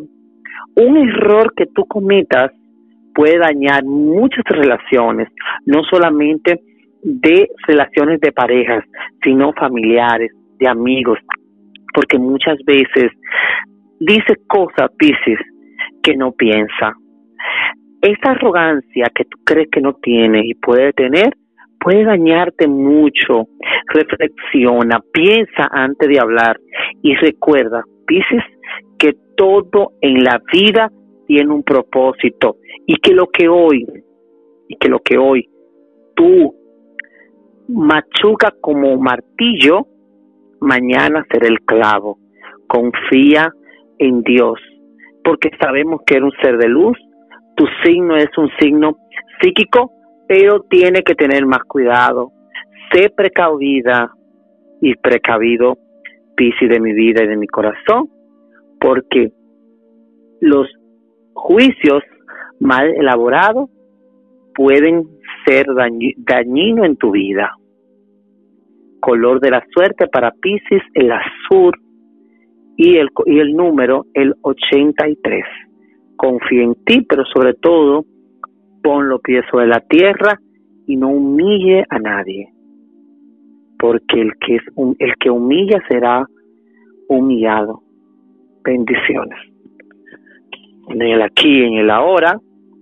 que tú cometas puede dañar muchas relaciones, no solamente de relaciones de parejas, sino familiares, de amigos, porque muchas veces dice cosas, Piscis, que no piensa. Esa arrogancia que tú crees que no tiene y puede tener, puede dañarte mucho. Reflexiona, piensa antes de hablar y recuerda, Piscis, que todo en la vida tiene un propósito y que lo que hoy tú machuca como martillo, mañana será el clavo. Confía en Dios, porque sabemos que eres un ser de luz. Tu signo es un signo psíquico, pero tiene que tener más cuidado. Sé precavida y precavido, Piscis, de mi vida y de mi corazón, porque los juicios mal elaborados pueden ser dañinos en tu vida. Color de la suerte para Piscis, el azul, y el número, el 83. Confía en ti, pero sobre todo, pon los pies sobre la tierra y no humille a nadie. Porque el que humilla será humillado. Bendiciones. En el aquí, en el ahora,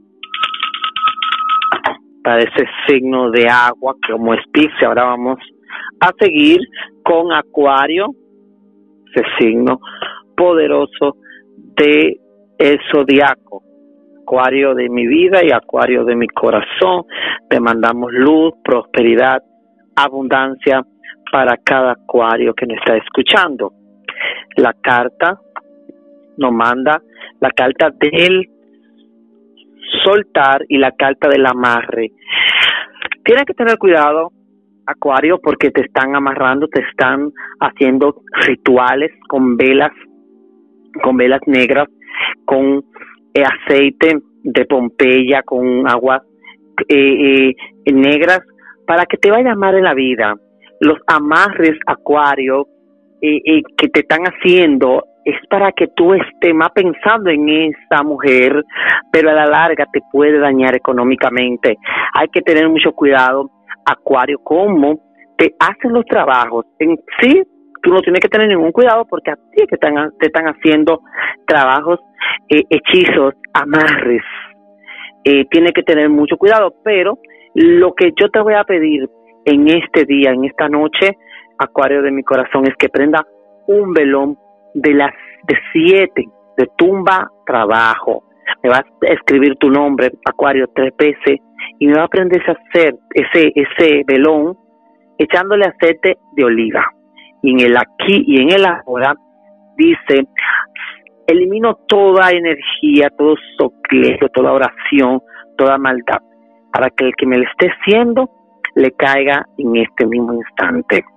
para ese signo de agua como es Piscis, ahora vamos a seguir con Acuario, ese signo poderoso de el zodiaco. Acuario de mi vida y Acuario de mi corazón. Te mandamos luz, prosperidad, abundancia para cada Acuario que nos está escuchando. La carta nos manda la carta del soltar y la carta del amarre. Tienes que tener cuidado, Acuario, porque te están amarrando, te están haciendo rituales con velas negras, con aceite de Pompeya, con aguas negras, para que te vaya a amar en la vida. Los amarres, Acuario, que te están haciendo es para que tú estés más pensando en esa mujer, pero a la larga te puede dañar económicamente. Hay que tener mucho cuidado, Acuario, cómo te hacen los trabajos. En sí, tú no tienes que tener ningún cuidado porque a ti que te están haciendo trabajos, hechizos, amarres. Tienes que tener mucho cuidado, pero lo que yo te voy a pedir en este día, en esta noche, Acuario de mi corazón, es que prenda un velón de 7, de tumba, trabajo. Me vas a escribir tu nombre, Acuario, 3 veces, y me va a aprender a hacer ese velón echándole aceite de oliva. Y en el aquí y en el ahora dice: elimino toda energía, todo sortilegio, toda oración, toda maldad, para que el que me lo esté haciendo le caiga en este mismo instante.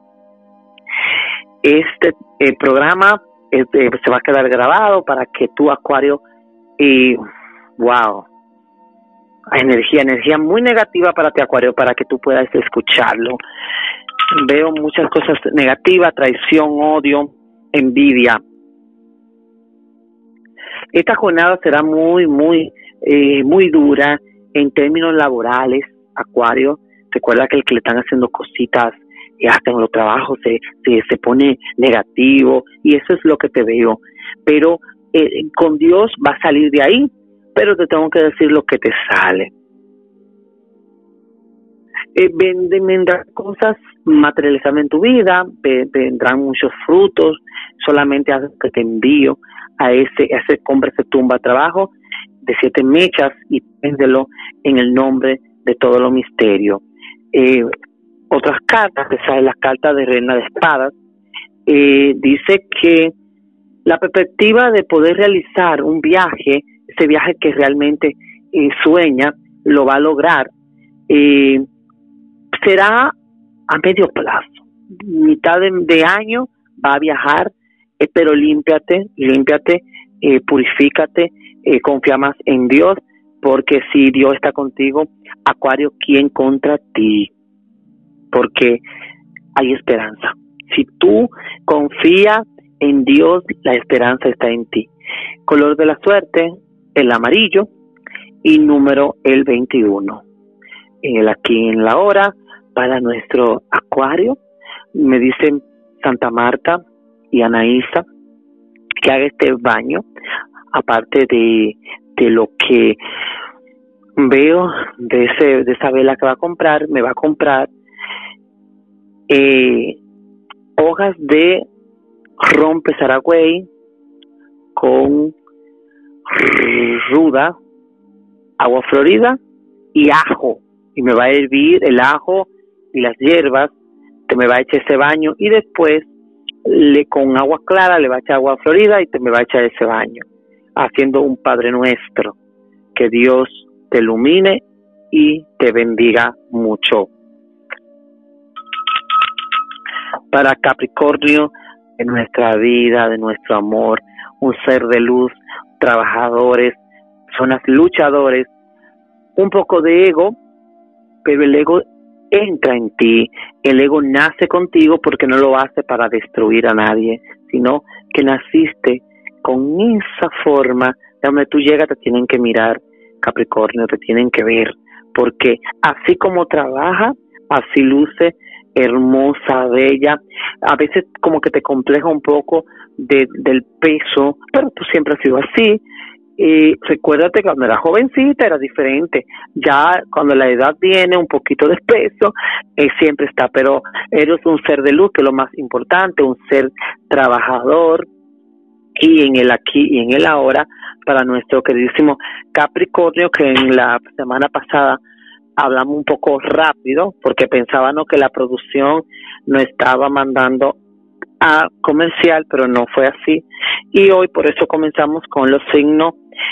Este programa se va a quedar grabado para que tú, Acuario, wow, energía muy negativa para ti, Acuario, para que tú puedas escucharlo. Veo muchas cosas negativas, traición, odio, envidia. Esta jornada será muy dura en términos laborales, Acuario. Recuerda que el que le están haciendo cositas y hasta en los trabajos se pone negativo, y eso es lo que te veo. Pero con Dios va a salir de ahí, pero te tengo que decir lo que te sale. Vendrán cosas materializadas en tu vida, vendrán muchos frutos, solamente haz que te envío a ese compra, ese tumba trabajo de 7 mechas y véndelo en el nombre de todo lo misterio. Otras cartas, que sale la carta de Reina de Espadas, dice que la perspectiva de poder realizar un viaje, ese viaje que realmente sueña, lo va a lograr. Será a medio plazo, mitad de año va a viajar, pero límpiate, purifícate, confía más en Dios, porque si Dios está contigo, Acuario, ¿quién contra ti? Porque hay esperanza. Si tú confías en Dios, la esperanza está en ti. Color de la suerte, el amarillo, y número el 21. En el aquí, en la hora, para nuestro Acuario, me dicen Santa Marta y Anaísa que haga este baño, aparte de lo que veo de esa vela que va a comprar. Me va a comprar hojas de rompe Saragüey con ruda, agua florida y ajo, y me va a hervir el ajo y las hierbas, te me va a echar ese baño, y después con agua clara le va a echar agua florida y te me va a echar ese baño, haciendo un Padre Nuestro. Que Dios te ilumine y te bendiga mucho. Para Capricornio, de nuestra vida, de nuestro amor, un ser de luz, trabajadores, personas luchadores, un poco de ego, pero el ego entra en ti. El ego nace contigo porque no lo hace para destruir a nadie, sino que naciste con esa forma de donde tú llegas, te tienen que mirar, Capricornio, te tienen que ver, porque así como trabaja, así luce, hermosa, bella. A veces como que te compleja un poco del peso, pero tú siempre has sido así. Y recuérdate que cuando eras jovencita era diferente. Ya cuando la edad viene, un poquito de peso, siempre está. Pero eres un ser de luz, que es lo más importante, un ser trabajador. Y en el aquí y en el ahora, para nuestro queridísimo Capricornio, que en la semana pasada hablamos un poco rápido, porque pensábamos que la producción no estaba mandando a comercial, pero no fue así. Y hoy por eso comenzamos con los signos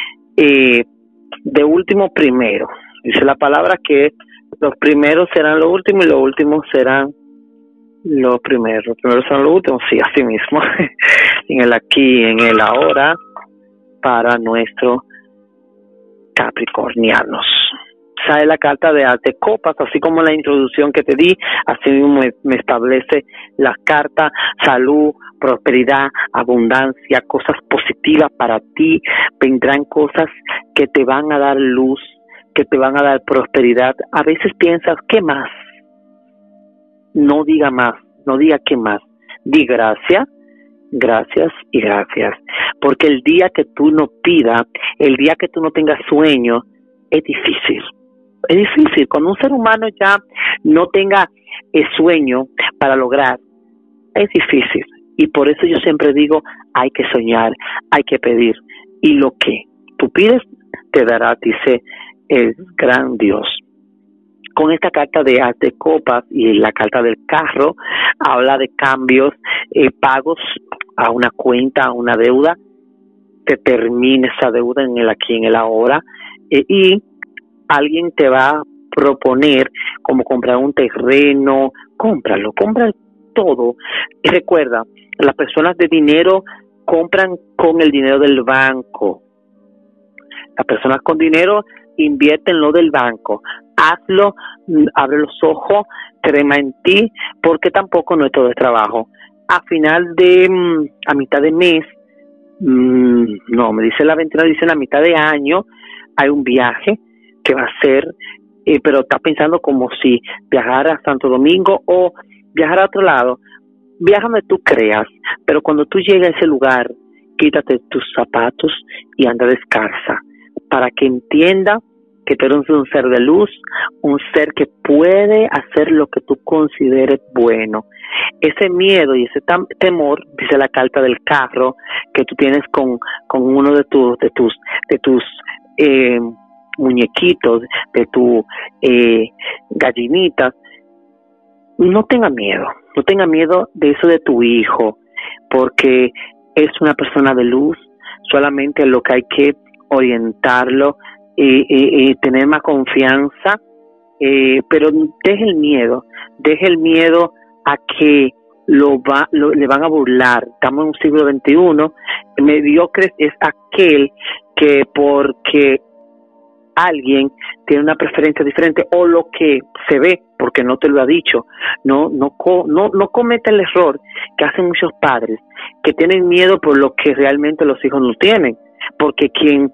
de último primero. Dice la palabra que los primeros serán los últimos y los últimos serán los primeros. Los primeros serán los últimos, sí, así mismo. En el aquí, en el ahora, para nuestros capricornianos. Sale la carta de As de Copas, así como la introducción que te di, así mismo me establece la carta: salud, prosperidad, abundancia, cosas positivas para ti. Vendrán cosas que te van a dar luz, que te van a dar prosperidad. A veces piensas, ¿qué más? No diga más, no diga qué más. Di gracias, gracias y gracias. Porque el día que tú no pidas, el día que tú no tengas sueño, es difícil. Es difícil. Cuando un ser humano ya no tenga sueño para lograr, es difícil. Y por eso yo siempre digo, hay que soñar, hay que pedir. Y lo que tú pides, te dará, dice el gran Dios. Con esta carta de As de Copas y la carta del carro, habla de cambios, pagos a una cuenta, a una deuda. Se termina esa deuda en el aquí, en el ahora. Y alguien te va a proponer como comprar un terreno. Cómpralo, compra todo. Y recuerda, las personas de dinero compran con el dinero del banco. Las personas con dinero invierten lo del banco. Hazlo, abre los ojos, crema en ti, porque tampoco no es todo el trabajo. A mitad de mes, no, me dice la 21, dice a mitad de año, hay un viaje que va a ser, pero está pensando como si viajara a Santo Domingo o viajar a otro lado. Viaja donde tú creas, pero cuando tú llegues a ese lugar, quítate tus zapatos y anda descalza, para que entienda que tú eres un ser de luz, un ser que puede hacer lo que tú consideres bueno. Ese miedo y ese temor, dice la carta del carro, que tú tienes con uno de tus muñequitos, de tus gallinitas, no tenga miedo de eso de tu hijo, porque es una persona de luz. Solamente lo que hay que orientarlo y tener más confianza, pero deje el miedo a que le van a burlar. Estamos en un siglo XXI. Mediocre es aquel que porque alguien tiene una preferencia diferente o lo que se ve porque no te lo ha dicho, no cometa el error que hacen muchos padres, que tienen miedo por lo que realmente los hijos no tienen, porque quien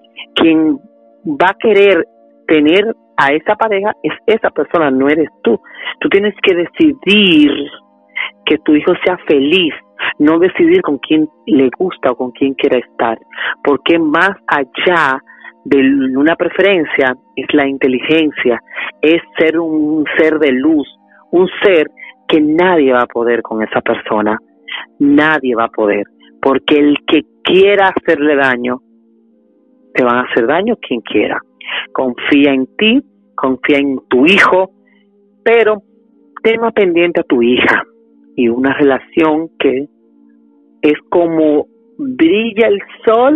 va a querer tener a esa pareja es esa persona, no eres tú. Tú tienes que decidir que tu hijo sea feliz, no decidir con quién le gusta o con quién quiera estar, porque más allá de una preferencia es la inteligencia, es ser un ser de luz, un ser que nadie va a poder con esa persona, nadie va a poder, porque el que quiera hacerle daño, te van a hacer daño quien quiera. Confía en ti, confía en tu hijo, pero ten más pendiente a tu hija, y una relación que es como brilla el sol,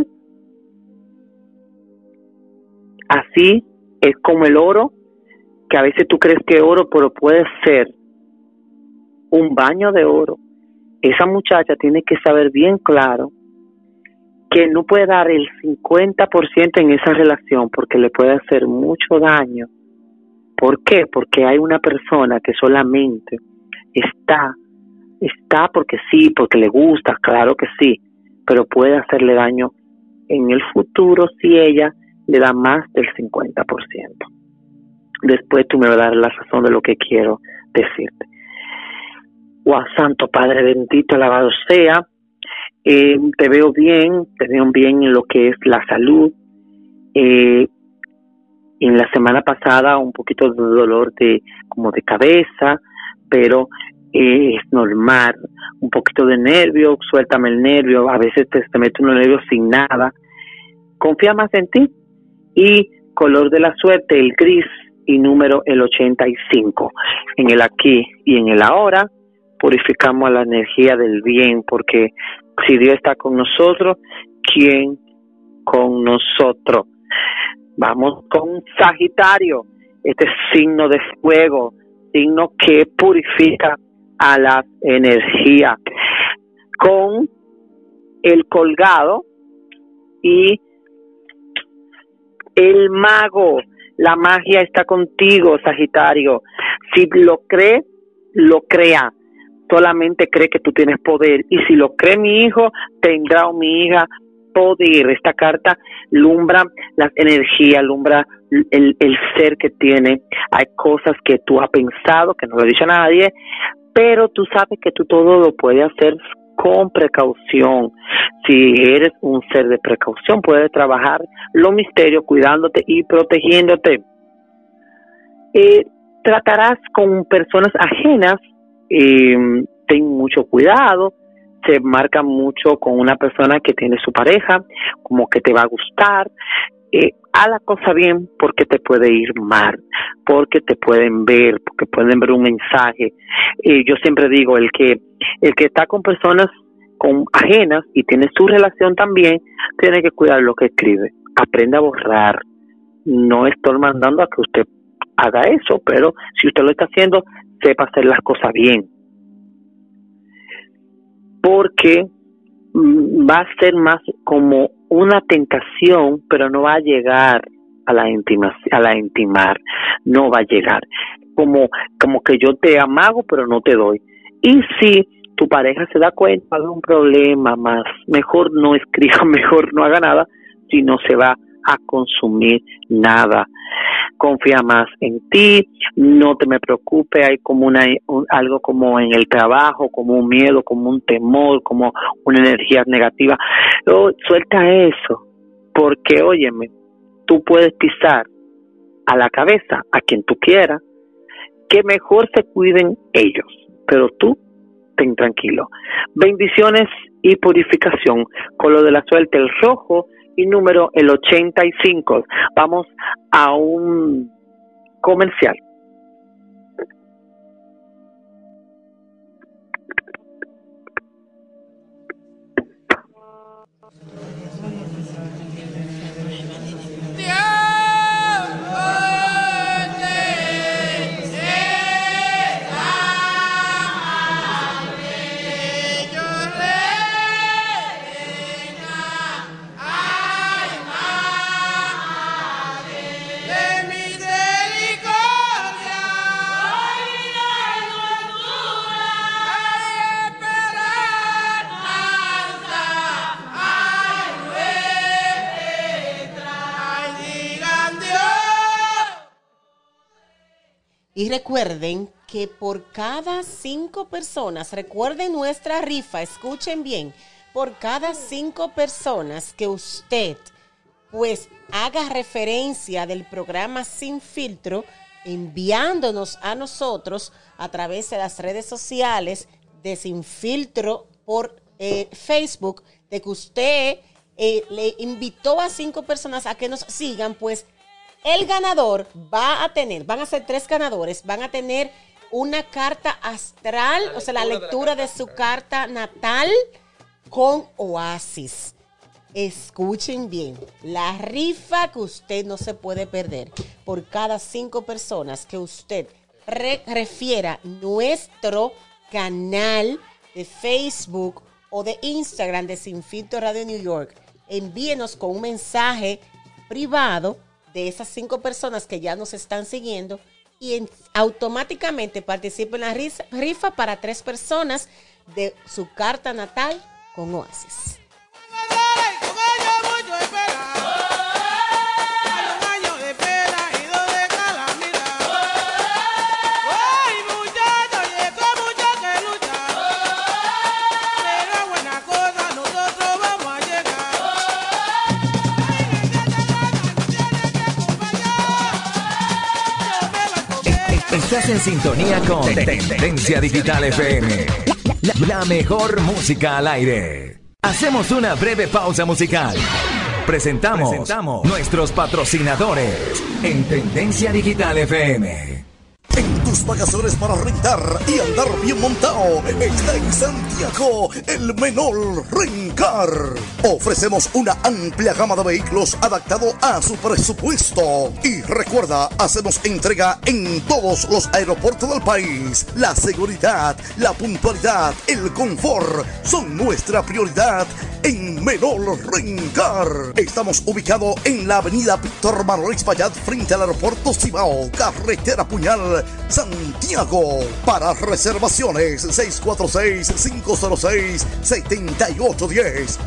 así es como el oro, que a veces tú crees que es oro, pero puede ser un baño de oro. Esa muchacha tiene que saber bien claro que no puede dar el 50% en esa relación, porque le puede hacer mucho daño ¿Por qué? Porque hay una persona que solamente está porque sí, porque le gusta, claro que sí, pero puede hacerle daño en el futuro si ella le da más del 50%. Después tú me vas a dar la razón de lo que quiero decirte. Wow, Santo Padre bendito, alabado sea. Te veo bien en lo que es la salud. En la semana pasada un poquito de dolor como de cabeza, pero es normal. Un poquito de nervio, suéltame el nervio, a veces te mete unos nervios sin nada. Confía más en ti. Y color de la suerte, el gris, y número el 85. En el aquí y en el ahora purificamos la energía del bien, porque si Dios está con nosotros, ¿quién con nosotros? Vamos con Sagitario, este signo de fuego, signo que purifica a la energía, con el colgado y el mago. La magia está contigo, Sagitario. Si lo cree, lo crea. Solamente cree que tú tienes poder. Y si lo cree mi hijo, tendrá o mi hija poder. Esta carta lumbra las energías, lumbra el ser que tiene. Hay cosas que tú has pensado, que no lo ha dicho a nadie, pero tú sabes que tú todo lo puedes hacer con precaución. Si eres un ser de precaución, puedes trabajar los misterios cuidándote y protegiéndote. Tratarás con personas ajenas, ten mucho cuidado. Se marca mucho con una persona que tiene su pareja, como que te va a gustar. Haz la cosa bien, porque te puede ir mal, porque te pueden ver, porque pueden ver un mensaje. Yo siempre digo, el que está con personas ajenas y tiene su relación también, tiene que cuidar lo que escribe. Aprenda a borrar. No estoy mandando a que usted haga eso, pero si usted lo está haciendo, sepa hacer las cosas bien, porque va a ser más como una tentación, pero no va a llegar a la intimar, no va a llegar como que yo te amago pero no te doy. Y si tu pareja se da cuenta de un problema más, mejor no escriba, mejor no haga nada, si no se va a consumir nada. Confía más en ti, no te me preocupes. Hay como algo como en el trabajo, como un miedo, como un temor, como una energía negativa. Suelta eso, porque óyeme, tú puedes pisar a la cabeza a quien tú quieras, que mejor se cuiden ellos, pero tú ten tranquilo. Bendiciones y purificación. Color de la suerte, el rojo, y número el 85. Vamos a un comercial. Y recuerden que por cada 5 personas, recuerden nuestra rifa, escuchen bien, por cada 5 personas que usted pues haga referencia del programa Sin Filtro, enviándonos a nosotros a través de las redes sociales de Sin Filtro por Facebook, de que usted le invitó a 5 personas a que nos sigan, pues el ganador van a ser 3 ganadores, van a tener una carta astral, o sea, la lectura de su carta natal con Oasis. Escuchen bien, la rifa que usted no se puede perder por cada 5 personas que usted refiera nuestro canal de Facebook o de Instagram de Sin Filtro Radio New York. Envíenos con un mensaje privado de esas 5 personas que ya nos están siguiendo y automáticamente participa en la rifa para 3 personas de su carta natal con Oasis. Estás en sintonía con Tendencia Digital FM. La mejor música al aire. Hacemos una breve pausa musical. Presentamos nuestros patrocinadores en Tendencia Digital FM. En tus vacaciones para rentar y andar bien montado, está en Santiago el Menor Rencar. Ofrecemos una amplia gama de vehículos adaptado a su presupuesto. Y recuerda, hacemos entrega en todos los aeropuertos del país. La seguridad, la puntualidad, el confort son nuestra prioridad en Menor Rencar. Estamos ubicados en la avenida Víctor Manuel Espaillat frente al aeropuerto Cibao, carretera Puñal, Santiago. Para reservaciones 646-506-7810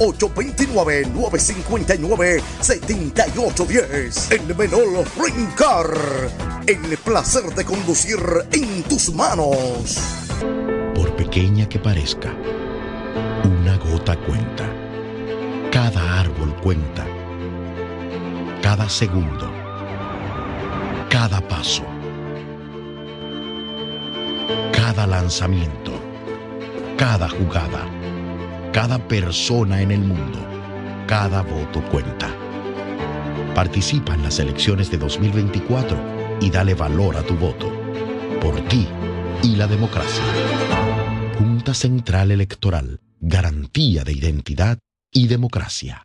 829-959-7810. El Menor Rencar, el placer de conducir en tus manos. Por pequeña que parezca, una gota cuenta. Cada árbol cuenta. Cada segundo. Cada paso. Cada lanzamiento. Cada jugada. Cada persona en el mundo. Cada voto cuenta. Participa en las elecciones de 2024 y dale valor a tu voto. Por ti y la democracia. Junta Central Electoral. Garantía de identidad y democracia.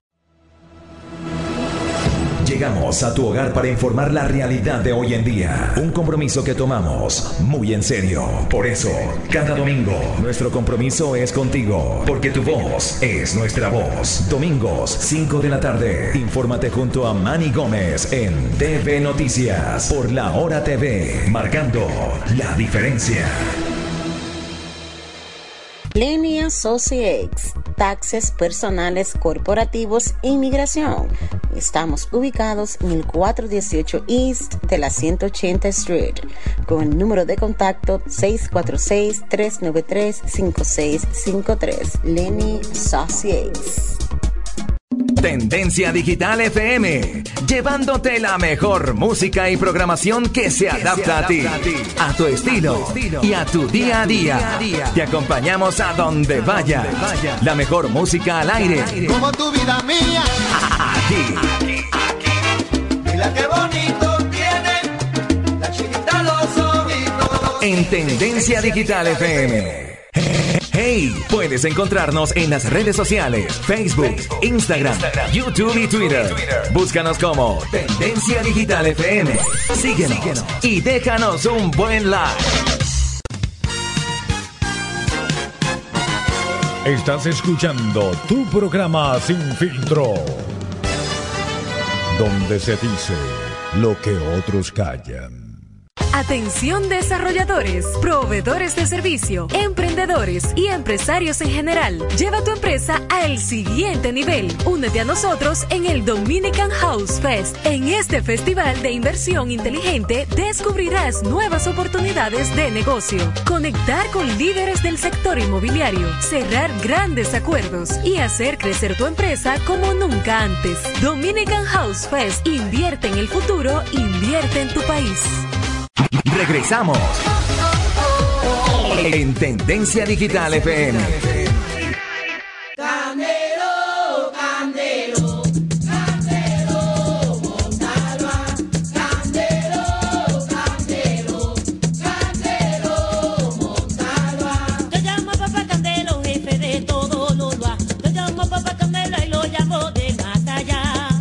Llegamos a tu hogar para informar la realidad de hoy en día. Un compromiso que tomamos muy en serio. Por eso, cada domingo, nuestro compromiso es contigo. Porque tu voz es nuestra voz. Domingos, 5 de la tarde. Infórmate junto a Manny Gómez en TV Noticias. Por La Hora TV. Marcando la diferencia. Lenny Associates, taxes personales, corporativos, inmigración. Estamos ubicados en el 418 East de la 180 Street, con el número de contacto 646-393-5653. Lenny Associates. Tendencia Digital FM, llevándote la mejor música y programación que se adapta a ti, a tu estilo y a tu día a día. Te acompañamos a donde vayas. La mejor música al aire. Como tu vida mía. Aquí. Mira qué bonito tiene la chiquita los ojitos. En Tendencia Digital FM. Hey, puedes encontrarnos en las redes sociales, Facebook, Instagram, YouTube y Twitter. Búscanos como Tendencia Digital FM. Síguenos y déjanos un buen like. Estás escuchando tu programa Sin Filtro, donde se dice lo que otros callan. Atención desarrolladores, proveedores de servicio, emprendedores y empresarios en general. Lleva tu empresa al siguiente nivel. Únete a nosotros en el Dominican House Fest. En este festival de inversión inteligente descubrirás nuevas oportunidades de negocio, conectar con líderes del sector inmobiliario, cerrar grandes acuerdos y hacer crecer tu empresa como nunca antes. Dominican House Fest. Invierte en el futuro, invierte en tu país. Regresamos en Tendencia Digital FM. Candelo, candelo, candelo, Montalva. Candelo, candelo, candelo, Montalva. Yo llamo a papá Candelo, jefe de todo Loloa. Yo llamo a papá Candelo y lo llamo de más allá.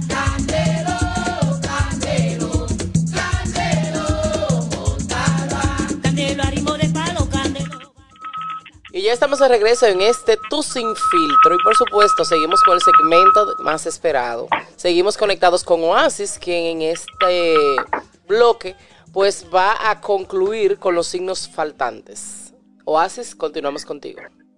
Y ya estamos de regreso en este Tu Sin Filtro. Y por supuesto, seguimos con el segmento más esperado. Seguimos conectados con Oasis, quien en este bloque pues va a concluir con los signos faltantes. Oasis, continuamos contigo.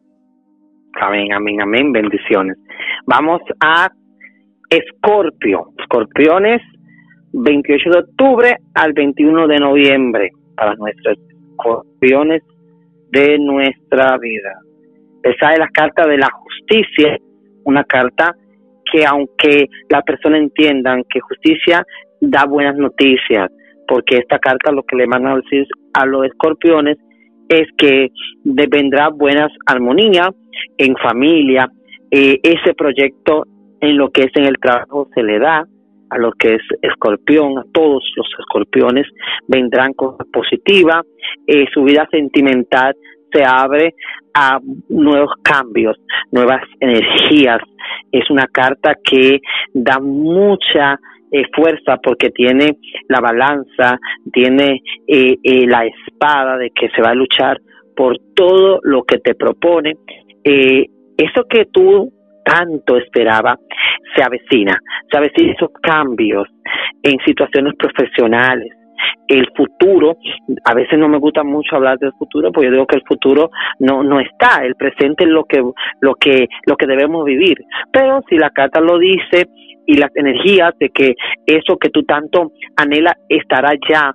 Amén, amén, amén, bendiciones. Vamos a Escorpio. Escorpiones, 28 de octubre al 21 de noviembre, para nuestros escorpiones de nuestra vida. Esa es la carta de la justicia, una carta que aunque la persona entiendan que justicia da buenas noticias, porque esta carta lo que le van a decir a los escorpiones es que vendrá buenas armonía en familia, ese proyecto en lo que es en el trabajo se le da a lo que es escorpión, a todos los escorpiones vendrán cosas positivas, su vida sentimental se abre a nuevos cambios, nuevas energías. Es una carta que da mucha fuerza porque tiene la balanza, tiene la espada de que se va a luchar por todo lo que te propone. Eso que tú tanto esperaba se avecina esos cambios en situaciones profesionales. El futuro, a veces no me gusta mucho hablar del futuro porque yo digo que el futuro no está, el presente es lo que debemos vivir, pero si la carta lo dice y las energías de que eso que tú tanto anhelas estará ya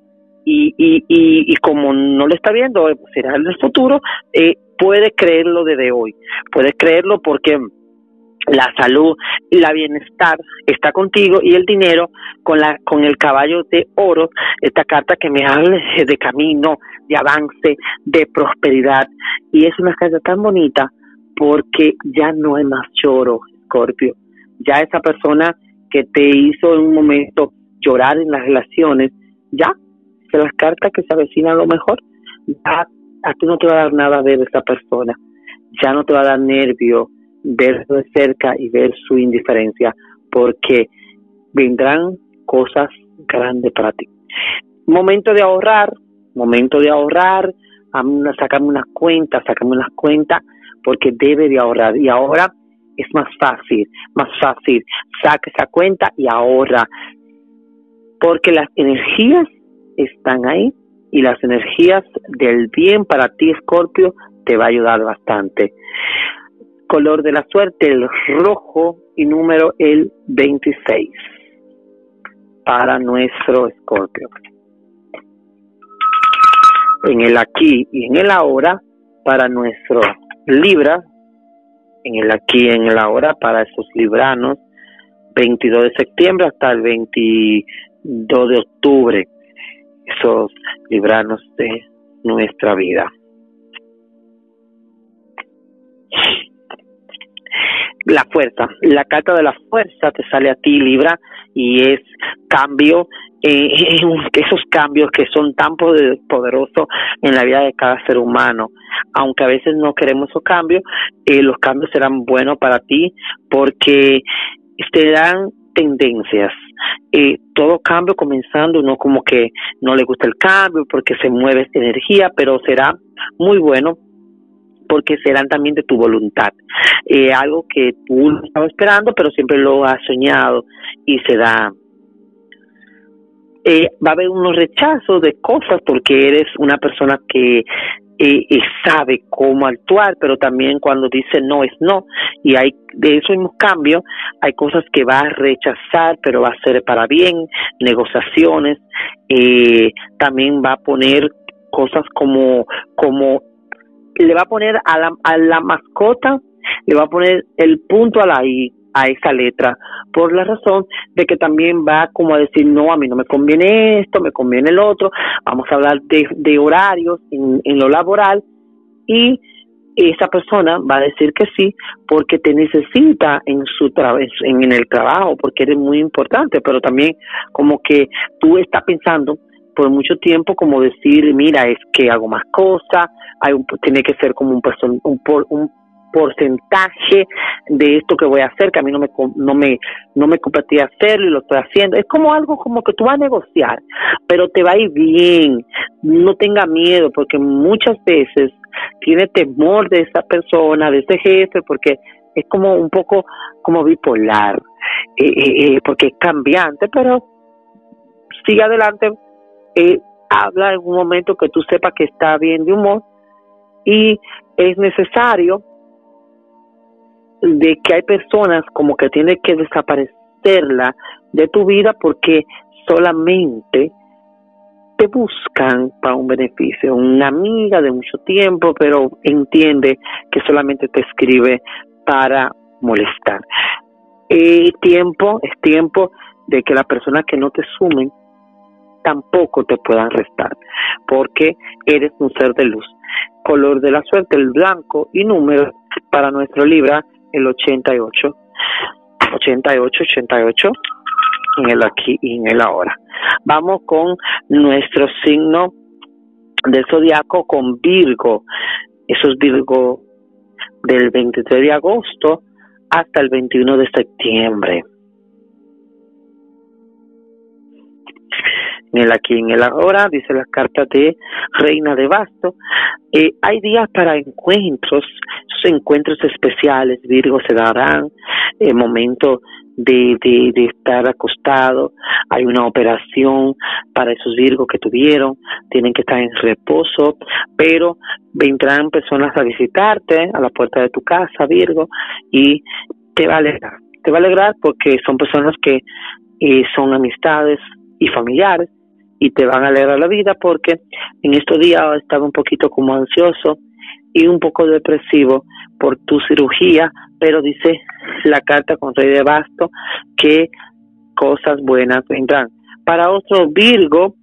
y como no lo está viendo, será en el futuro, puede creerlo desde hoy, puede creerlo porque la salud y la bienestar está contigo y el dinero con el caballo de oro, esta carta que me habla de camino, de avance, de prosperidad, y es una carta tan bonita porque ya no hay más lloro, Escorpio. Ya esa persona que te hizo en un momento llorar en las relaciones, ya se las cartas que se avecinan lo mejor, ya a ti no te va a dar nada ver esa persona, ya no te va a dar nervio verlo de cerca y ver su indiferencia, porque vendrán cosas grandes para ti. Momento de ahorrar, sacarme unas cuentas, porque debe de ahorrar, y ahora es más fácil, saca esa cuenta y ahorra, porque las energías están ahí, y las energías del bien para ti, Escorpio, te va a ayudar bastante. Color de la suerte, el rojo, y número el 26 para nuestro Escorpio. En el aquí y en el ahora para nuestro Libra, en el aquí y en el ahora para esos libranos, 22 de septiembre hasta el 22 de octubre, esos libranos de nuestra vida. La fuerza, la carta de la fuerza te sale a ti, Libra, y es cambio, esos cambios que son tan poderosos en la vida de cada ser humano. Aunque a veces no queremos esos cambios, los cambios serán buenos para ti porque te dan tendencias. Todo cambio comenzando, uno como que no le gusta el cambio porque se mueve esta energía, pero será muy bueno porque serán también de tu voluntad, algo que tú no estabas esperando, pero siempre lo has soñado y se da. Va a haber unos rechazos de cosas porque eres una persona que sabe cómo actuar, pero también cuando dice no es no, y hay de esos mismos cambios, hay cosas que va a rechazar, pero va a ser para bien, negociaciones, también va a poner cosas como le va a poner a la mascota, le va a poner el punto a la I a esa letra, por la razón de que también va como a decir, no, a mí no me conviene esto, me conviene el otro, vamos a hablar de horarios en lo laboral, y esa persona va a decir que sí, porque te necesita en el trabajo, porque eres muy importante, pero también como que tú estás pensando por mucho tiempo como decir, mira, es que hago más cosas, tiene que ser como un porcentaje de esto que voy a hacer, que a mí no me competía hacerlo y lo estoy haciendo. Es como algo como que tú vas a negociar, pero te va a ir bien, no tenga miedo, porque muchas veces tiene temor de esa persona, de ese jefe, porque es como un poco como bipolar, porque es cambiante, pero sigue adelante. habla en un momento que tú sepas que está bien de humor, y es necesario de que hay personas como que tienen que desaparecerla de tu vida porque solamente te buscan para un beneficio. Una amiga de mucho tiempo, pero entiende que solamente te escribe para molestar. Es tiempo de que las personas que no te sumen tampoco te puedan restar, porque eres un ser de luz. Color de la suerte, el blanco, y número para nuestro Libra, el 88, en el aquí y en el ahora. Vamos con nuestro signo del zodiaco, con Virgo. Esos Virgo del 23 de agosto hasta el 21 de septiembre. En el aquí y en el ahora, dice la carta de Reina de Bastos. Hay días para encuentros, esos encuentros especiales, Virgo, se darán momentos de estar acostado. Hay una operación para esos Virgos que tuvieron, tienen que estar en reposo, pero vendrán personas a visitarte a la puerta de tu casa, Virgo, y te va a alegrar porque son personas que son amistades y familiares, y te van a alegrar la vida porque en estos días has estado un poquito como ansioso y un poco depresivo por tu cirugía, pero dice la carta con Rey de Bastos que cosas buenas vendrán. Para otro Virgo,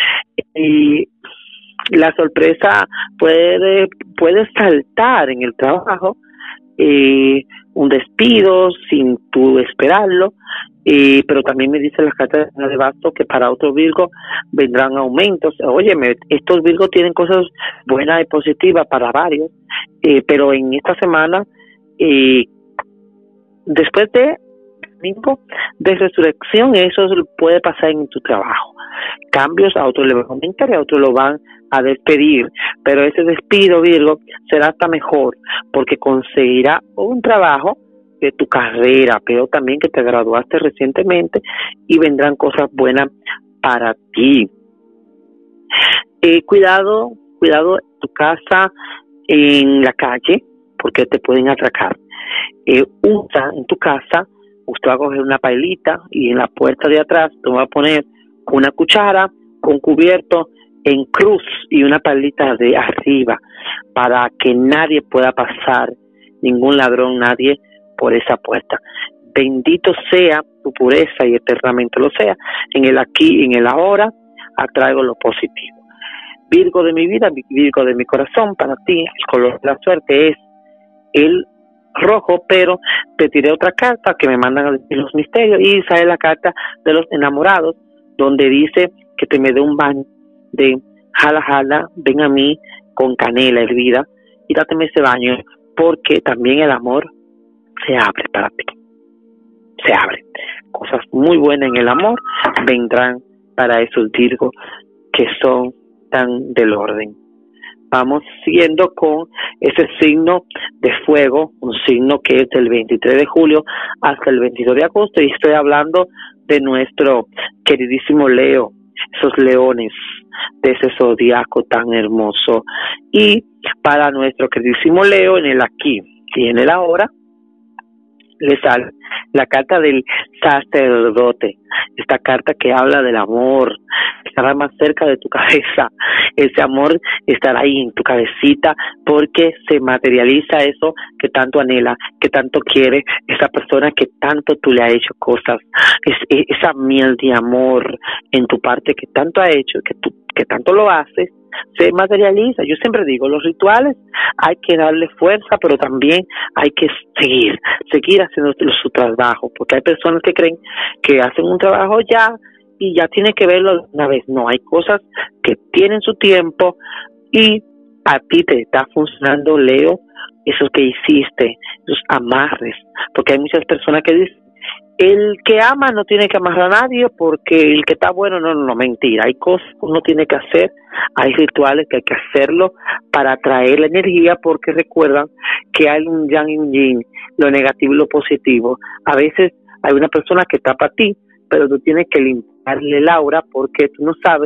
la sorpresa puede saltar en el trabajo, un despido sin tú esperarlo, pero también me dice la carta de Bastos que para otro Virgo vendrán aumentos. Óyeme, estos Virgos tienen cosas buenas y positivas para varios, pero en esta semana, después de resurrección, eso puede pasar en tu trabajo. Cambios, a otros le van a aumentar y a otros lo van a despedir, pero ese despido, Virgo, será hasta mejor porque conseguirá un trabajo de tu carrera, pero también que te graduaste recientemente y vendrán cosas buenas para ti. Cuidado en tu casa, en la calle, porque te pueden atracar. Usa en tu casa, usted va a coger una pailita y en la puerta de atrás te va a poner una cuchara con cubierto en cruz y una pailita de arriba para que nadie pueda pasar, ningún ladrón, nadie, por esa puerta. Bendito sea tu pureza y eternamente lo sea. En el aquí y en el ahora atraigo lo positivo. Virgo de mi vida, Virgo de mi corazón, para ti el color de la suerte es el rojo, pero te tiré otra carta que me mandan a decir los misterios y sale la carta de los enamorados, donde dice que te me dé un baño de jala jala, ven a mí con canela hervida y dáteme ese baño, porque también el amor se abre para ti. Se abre. Cosas muy buenas en el amor vendrán para esos Virgos que son tan del orden. Vamos siguiendo con ese signo de fuego, un signo que es del 23 de julio hasta el 22 de agosto, y estoy hablando de nuestro queridísimo Leo, esos leones de ese zodiaco tan hermoso. Y para nuestro queridísimo Leo, en el aquí y en el ahora, le sale la carta del sacerdote, esta carta que habla del amor, estará más cerca de tu cabeza, ese amor estará ahí en tu cabecita porque se materializa eso que tanto anhela, que tanto quiere, esa persona que tanto tú le has hecho cosas, esa miel de amor en tu parte que tanto ha hecho, que tanto lo haces, se materializa. Yo siempre digo, los rituales hay que darle fuerza, pero también hay que seguir haciendo su trabajo, porque hay personas que creen que hacen un trabajo ya y ya tiene que verlo una vez. No, hay cosas que tienen su tiempo y a ti te está funcionando, Leo, eso que hiciste, esos amarres, porque hay muchas personas que dicen, el que ama no tiene que amarrar a nadie porque el que está bueno, no, mentira. Hay cosas que uno tiene que hacer, hay rituales que hay que hacerlo para atraer la energía, porque recuerdan que hay un yang y un yin, lo negativo y lo positivo. A veces hay una persona que está para ti, pero tú tienes que limpiarle el aura porque tú no sabes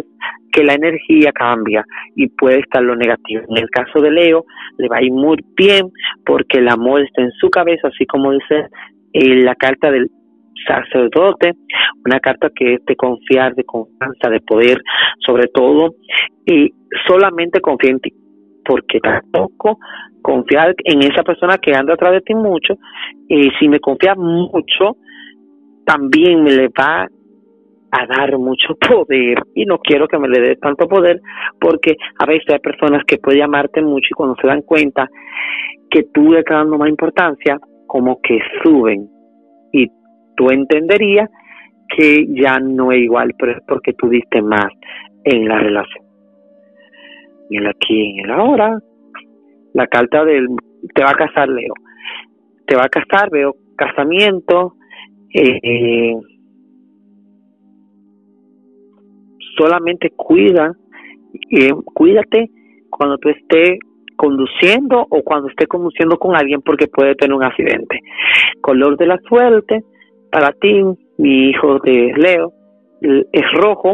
que la energía cambia y puede estar lo negativo. En el caso de Leo, le va a ir muy bien porque el amor está en su cabeza, así como dice la carta del sacerdote, una carta que es de confiar, de confianza, de poder, sobre todo, y solamente confía en ti, porque tampoco confiar en esa persona que anda atrás de ti mucho, y si me confía mucho, también me le va a dar mucho poder, y no quiero que me le dé tanto poder, porque a veces hay personas que pueden amarte mucho y cuando se dan cuenta que tú le estás dando más importancia, como que suben, y tú entenderías que ya no es igual, pero es porque tú diste más en la relación. Y en el aquí, en el ahora, la carta del te va a casar, Leo. Te va a casar, veo casamiento. Solamente cuídate cuando tú estés conduciendo o cuando estés conduciendo con alguien porque puede tener un accidente. Color de la suerte para ti, mi hijo de Leo, es rojo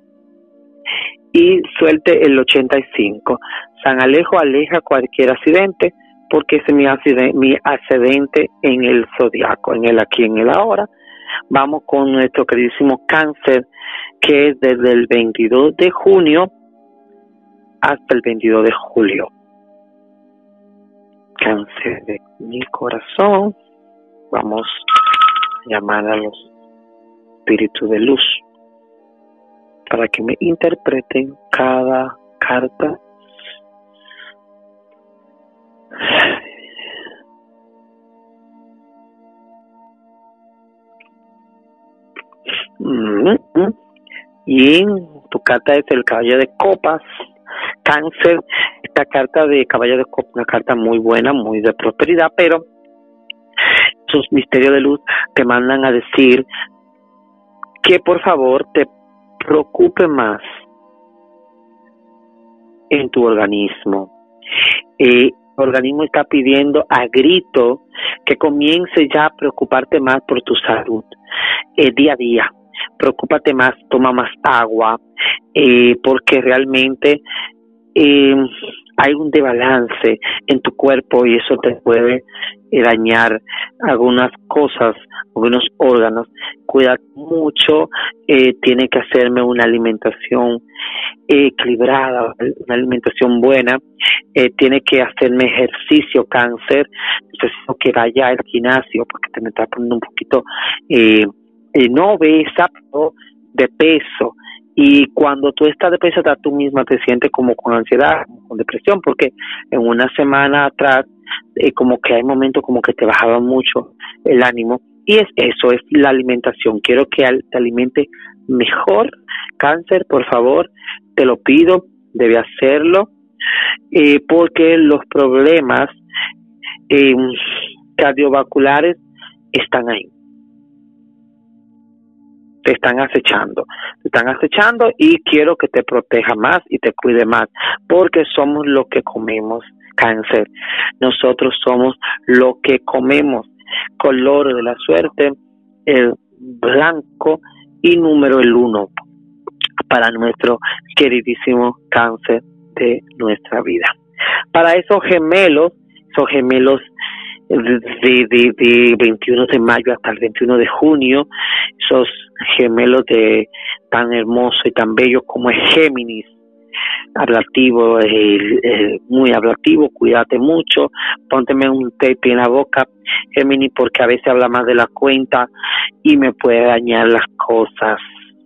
y suerte el 85. San Alejo aleja cualquier accidente porque ese es mi accidente en el zodiaco, en el aquí, en el ahora. Vamos con nuestro queridísimo Cáncer, que es desde el 22 de junio hasta el 22 de julio. Cáncer de mi corazón. Vamos a llamar a los espíritus de luz para que me interpreten cada carta. Y tu carta es el Caballero de Copas. Cáncer, esta carta de Caballero de Copas, una carta muy buena, muy de prosperidad, pero sus misterios de luz te mandan a decir que por favor te preocupe más en tu organismo. El organismo está pidiendo a grito que comience ya a preocuparte más por tu salud día a día. Preocúpate más, toma más agua, porque realmente hay un desbalance en tu cuerpo y eso te puede dañar algunas cosas, algunos órganos. Cuida mucho, tiene que hacerme una alimentación equilibrada, una alimentación buena, tiene que hacerme ejercicio, Cáncer. Necesito que vaya al gimnasio porque te me está poniendo un poquito no obesa, pero de peso. Y cuando tú estás de peso, tú misma te sientes como con ansiedad, con depresión, porque en una semana atrás, como que hay momentos como que te bajaba mucho el ánimo. Y eso es la alimentación. Quiero que te alimente mejor, Cáncer, por favor, te lo pido, debe hacerlo, porque los problemas cardiovasculares están ahí. Te están acechando y quiero que te proteja más y te cuide más, porque somos lo que comemos, Cáncer. Nosotros somos lo que comemos. Color de la suerte, el blanco y número el 1 para nuestro queridísimo Cáncer de nuestra vida. Para esos gemelos de 21 de mayo hasta el 21 de junio, esos gemelos de tan hermoso y tan bello como es Géminis, hablativo, muy hablativo, cuídate mucho, pónteme un tape en la boca, Géminis, porque a veces habla más de la cuenta y me puede dañar las cosas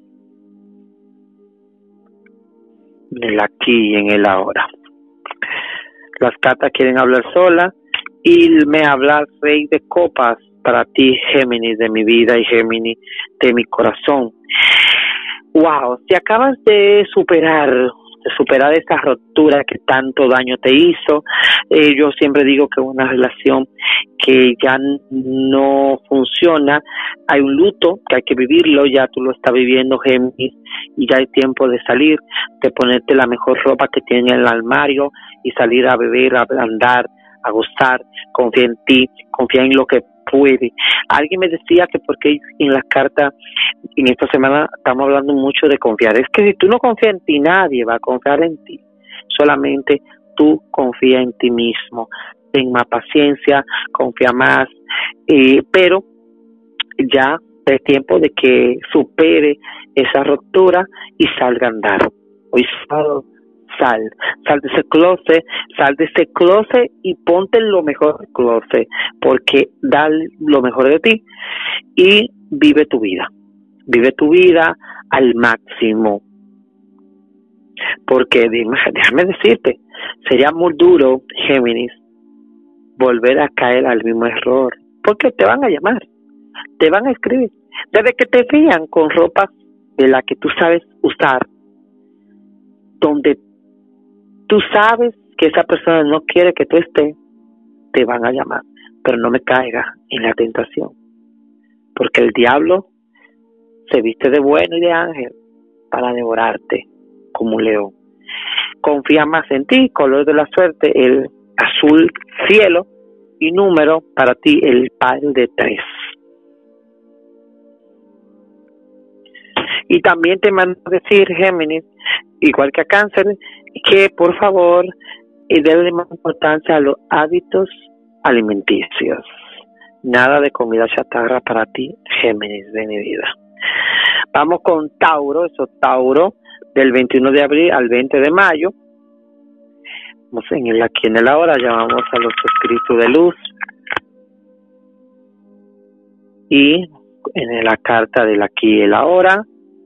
en el aquí y en el ahora. Las cartas quieren hablar sola y me habla Rey de Copas para ti, Géminis de mi vida y Géminis de mi corazón. Wow, si acabas de superar esa ruptura que tanto daño te hizo, yo siempre digo que una relación que ya no funciona, hay un luto que hay que vivirlo, ya tú lo estás viviendo, Géminis, y ya hay tiempo de salir, de ponerte la mejor ropa que tienes en el armario y salir a beber, a andar, a gozar. Confía en ti, confía en lo que puede. Alguien me decía que porque en las cartas, en esta semana estamos hablando mucho de confiar. Es que si tú no confías en ti, nadie va a confiar en ti. Solamente tú confía en ti mismo. Ten más paciencia, confía más, pero ya es tiempo de que supere esa ruptura y salga a andar. Hoy sal de ese closet y ponte lo mejor del closet, porque da lo mejor de ti y vive tu vida al máximo, porque déjame decirte, sería muy duro, Géminis, volver a caer al mismo error, porque te van a llamar, te van a escribir, desde que te vean con ropa de la que tú sabes usar, donde tú sabes que esa persona no quiere que tú estés, te van a llamar, pero no me caigas en la tentación, porque el diablo se viste de bueno y de ángel para devorarte como un león. Confía más en ti, color de la suerte, el azul cielo, y número para ti, el par de 3. Y también te mando a decir, Géminis, igual que a Cáncer, que por favor denle más importancia a los hábitos alimenticios. Nada de comida chatarra para ti, Géminis de mi vida. Vamos con Tauro, Tauro, del 21 de abril al 20 de mayo. Vamos aquí en el ahora, llamamos a los espíritus de luz. Y en la carta del aquí y el ahora.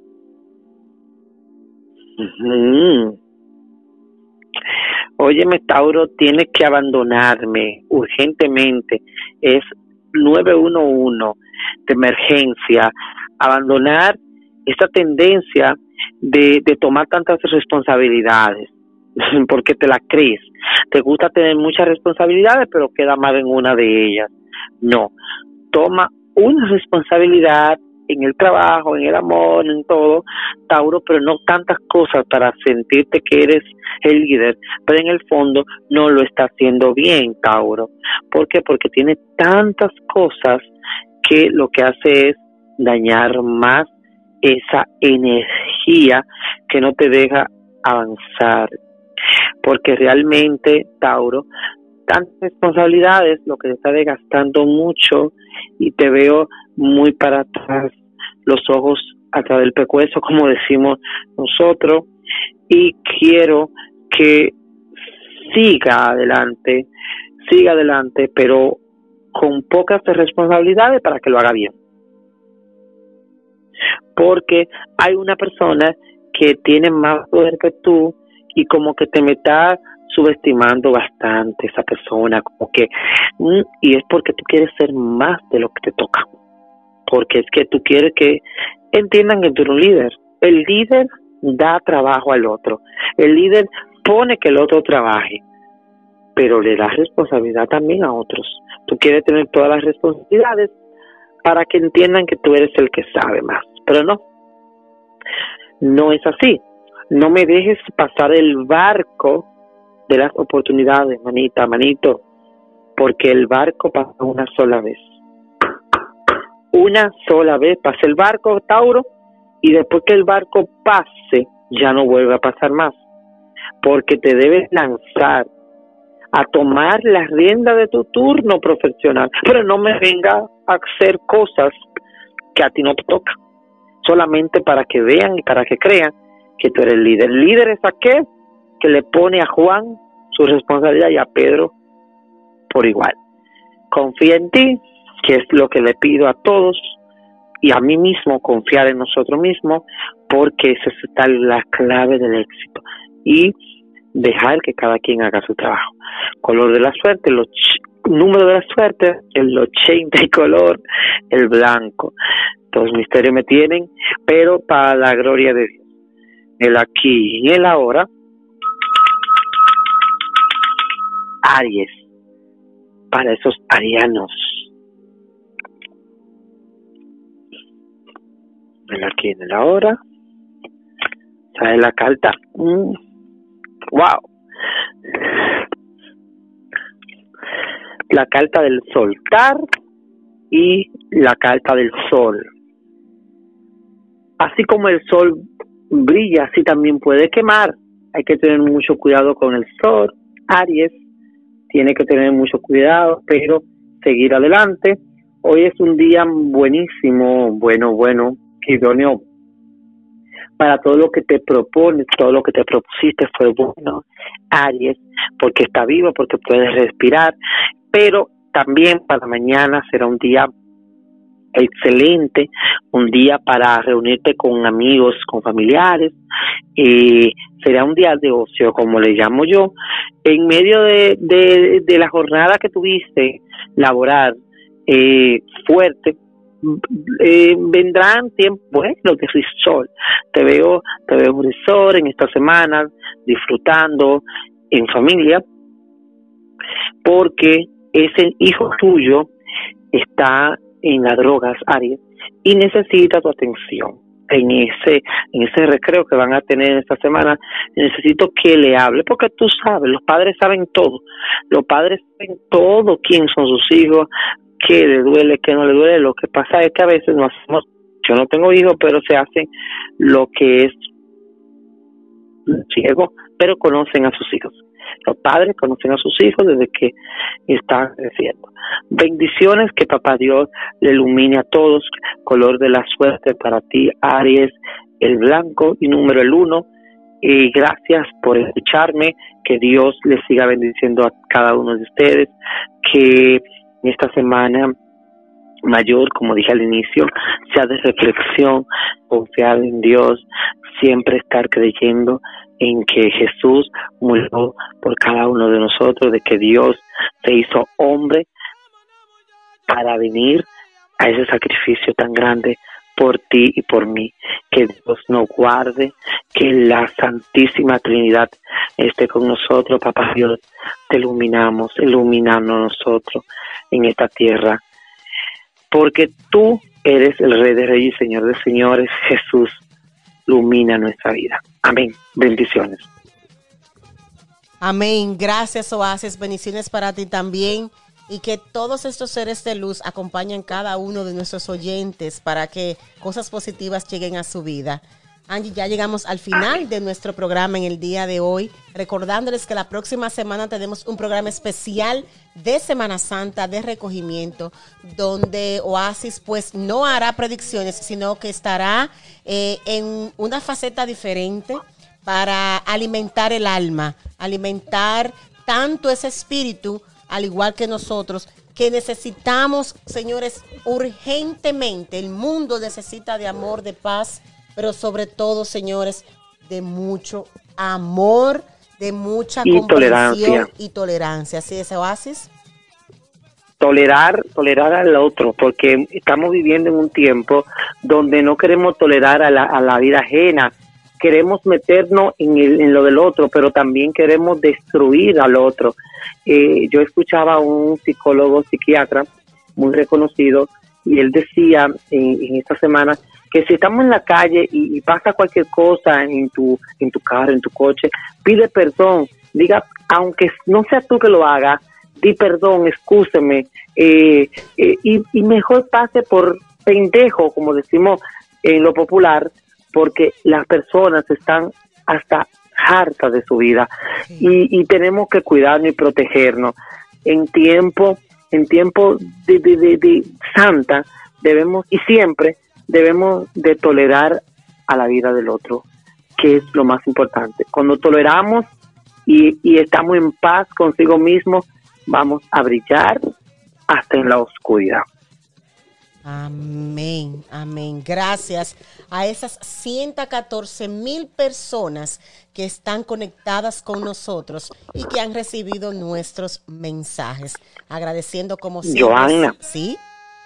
Óyeme, Tauro, tienes que abandonarme urgentemente. Es 911 de emergencia. Abandonar esta tendencia de tomar tantas responsabilidades, porque te la crees. Te gusta tener muchas responsabilidades, pero queda mal en una de ellas. No, toma una responsabilidad en el trabajo, en el amor, en todo, Tauro, pero no tantas cosas para sentirte que eres el líder, pero en el fondo no lo está haciendo bien, Tauro. ¿Por qué? Porque tiene tantas cosas que lo que hace es dañar más esa energía que no te deja avanzar. Porque realmente, Tauro, tantas responsabilidades, lo que te está desgastando mucho, y te veo muy para atrás, los ojos atrás del pescuezo, como decimos nosotros, y quiero que siga adelante, pero con pocas responsabilidades para que lo haga bien. Porque hay una persona que tiene más poder que tú y como que te me está subestimando bastante esa persona, como que y es porque tú quieres ser más de lo que te toca, porque es que tú quieres que entiendan que tú eres un líder. El líder da trabajo al otro, el líder pone que el otro trabaje, pero le da responsabilidad también a otros. Tú quieres tener todas las responsabilidades para que entiendan que tú eres el que sabe más, pero no es así. No me dejes pasar el barco de las oportunidades, manito, porque el barco pasa una sola vez. Una sola vez pasa el barco, Tauro, y después que el barco pase, ya no vuelve a pasar más, porque te debes lanzar a tomar la rienda de tu turno profesional, pero no me venga a hacer cosas que a ti no te tocan, solamente para que vean y para que crean que tú eres el líder. El líder es aquel que le pone a Juan su responsabilidad y a Pedro por igual. Confía en ti, que es lo que le pido a todos, y a mí mismo, confiar en nosotros mismos, porque esa es la clave del éxito. Y dejar que cada quien haga su trabajo. Color de la suerte, número de la suerte, el 80 y color, el blanco. Todos los misterios me tienen, pero para la gloria de Dios. El aquí y el ahora. Aries, para esos arianos. El aquí y el ahora. ¿Sabes la carta? ¡Wow! La carta del soltar y la carta del sol. Así como el sol brilla, así también puede quemar. Hay que tener mucho cuidado con el sol. Aries tiene que tener mucho cuidado, pero seguir adelante. Hoy es un día buenísimo, bueno, idóneo para todo lo que te propones, todo lo que te propusiste fue bueno, Aries, porque está vivo, porque puedes respirar, pero también para mañana será un día excelente, un día para reunirte con amigos, con familiares, será un día de ocio, como le llamo yo, en medio de la jornada que tuviste laboral fuerte. Vendrán tiempos buenos de risol. Te veo un risol en estas semanas, disfrutando en familia, porque ese hijo tuyo está en las drogas, Aries, y necesita tu atención. En ese recreo que van a tener esta semana, necesito que le hable, porque tú sabes, los padres saben todo, quién son sus hijos, qué le duele, qué no le duele. Lo que pasa es que a veces no hacemos, yo no tengo hijos, pero se hace lo que es ciego, pero conocen a sus hijos. Los padres conocen a sus hijos desde que están creciendo. Bendiciones, que papá Dios le ilumine a todos. Color de la suerte para ti, Aries, el blanco y número el 1. Y gracias por escucharme. Que Dios les siga bendiciendo a cada uno de ustedes. Que esta semana mayor, como dije al inicio, sea de reflexión, confiar en Dios, siempre estar creyendo en que Jesús murió por cada uno de nosotros, de que Dios se hizo hombre para venir a ese sacrificio tan grande por ti y por mí. Que Dios nos guarde, que la Santísima Trinidad esté con nosotros. Papá Dios, te ilumинamos nosotros en esta tierra, porque tú eres el Rey de Reyes y Señor de Señores. Jesús, ilumina nuestra vida. Amén. Bendiciones. Amén. Gracias, Oasis. Bendiciones para ti también. Y que todos estos seres de luz acompañen cada uno de nuestros oyentes para que cosas positivas lleguen a su vida. Angie, ya llegamos al final de nuestro programa en el día de hoy, recordándoles que la próxima semana tenemos un programa especial de Semana Santa, de recogimiento, donde Oasis pues no hará predicciones, sino que estará en una faceta diferente para alimentar el alma, alimentar tanto ese espíritu, al igual que nosotros, que necesitamos, señores, urgentemente. El mundo necesita de amor, de paz, pero sobre todo, señores, de mucho amor, de mucha comprensión y tolerancia. ¿Así es, Oasis? Tolerar al otro, porque estamos viviendo en un tiempo donde no queremos tolerar a la vida ajena. Queremos meternos en lo del otro, pero también queremos destruir al otro. Yo escuchaba a un psiquiatra muy reconocido, y él decía en esta semana que si estamos en la calle y pasa cualquier cosa en tu carro, en tu coche, pide perdón, diga, aunque no sea tú que lo haga, di perdón, excúseme, y mejor pase por pendejo, como decimos en lo popular, porque las personas están hasta hartas de su vida, y tenemos que cuidarnos y protegernos. En tiempo de santa debemos, y siempre debemos de tolerar a la vida del otro, que es lo más importante. Cuando toleramos y estamos en paz consigo mismo, vamos a brillar hasta en la oscuridad. Amén, amén. Gracias a esas 114,000 personas que están conectadas con nosotros y que han recibido nuestros mensajes. Agradeciendo como siempre. Johanna. ¿Sí?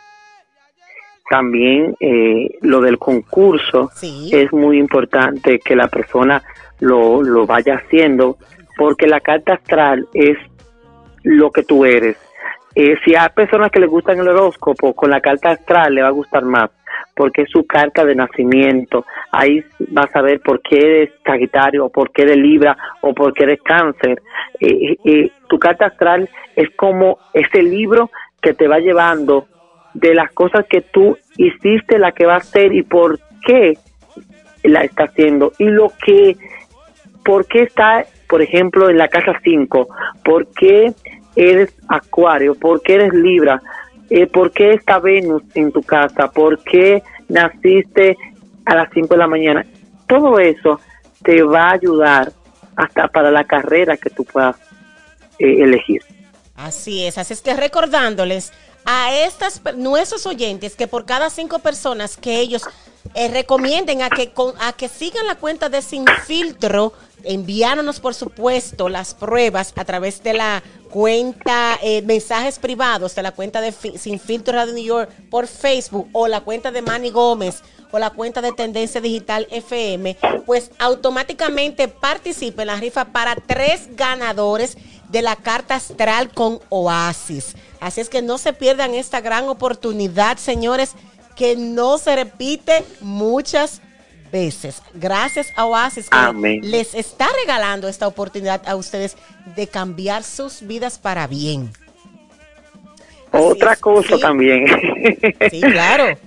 También lo del concurso, sí, es muy importante que la persona lo vaya haciendo, porque la carta astral es lo que tú eres. Si hay personas que les gustan el horóscopo, con la carta astral le va a gustar más, porque es su carta de nacimiento. Ahí vas a ver por qué eres Sagitario, o por qué eres Libra, o por qué eres Cáncer. Tu carta astral es como ese libro que te va llevando de las cosas que tú hiciste, la que va a hacer y por qué la está haciendo. Y por qué está, por ejemplo, en la casa 5, por qué eres Acuario, por qué eres Libra, por qué está Venus en tu casa, por qué naciste a las 5 de la mañana. Todo eso te va a ayudar hasta para la carrera que tú puedas elegir. Así es que recordándoles a nuestros oyentes que por cada 5 personas que ellos recomienden a que sigan la cuenta de Sin Filtro, enviándonos por supuesto las pruebas a través de la cuenta mensajes privados de la cuenta de Sin Filtro Radio New York por Facebook, o la cuenta de Manny Gómez, o la cuenta de Tendencia Digital FM, pues automáticamente participe en la rifa para 3 ganadores de la carta astral con Oasis. Así es que no se pierdan esta gran oportunidad, señores, que no se repite muchas veces. Gracias a Oasis, que les está regalando esta oportunidad a ustedes de cambiar sus vidas para bien. Otra cosa también. Sí, claro.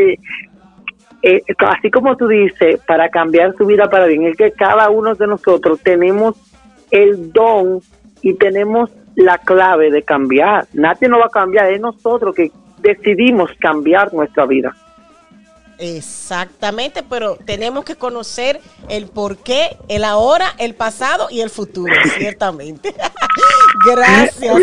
Así como tú dices, para cambiar su vida para bien, es que cada uno de nosotros tenemos el don y tenemos la clave de cambiar. Nadie nos va a cambiar, es nosotros que decidimos cambiar nuestra vida. Exactamente, pero tenemos que conocer el porqué, el ahora, el pasado y el futuro, ciertamente. Gracias.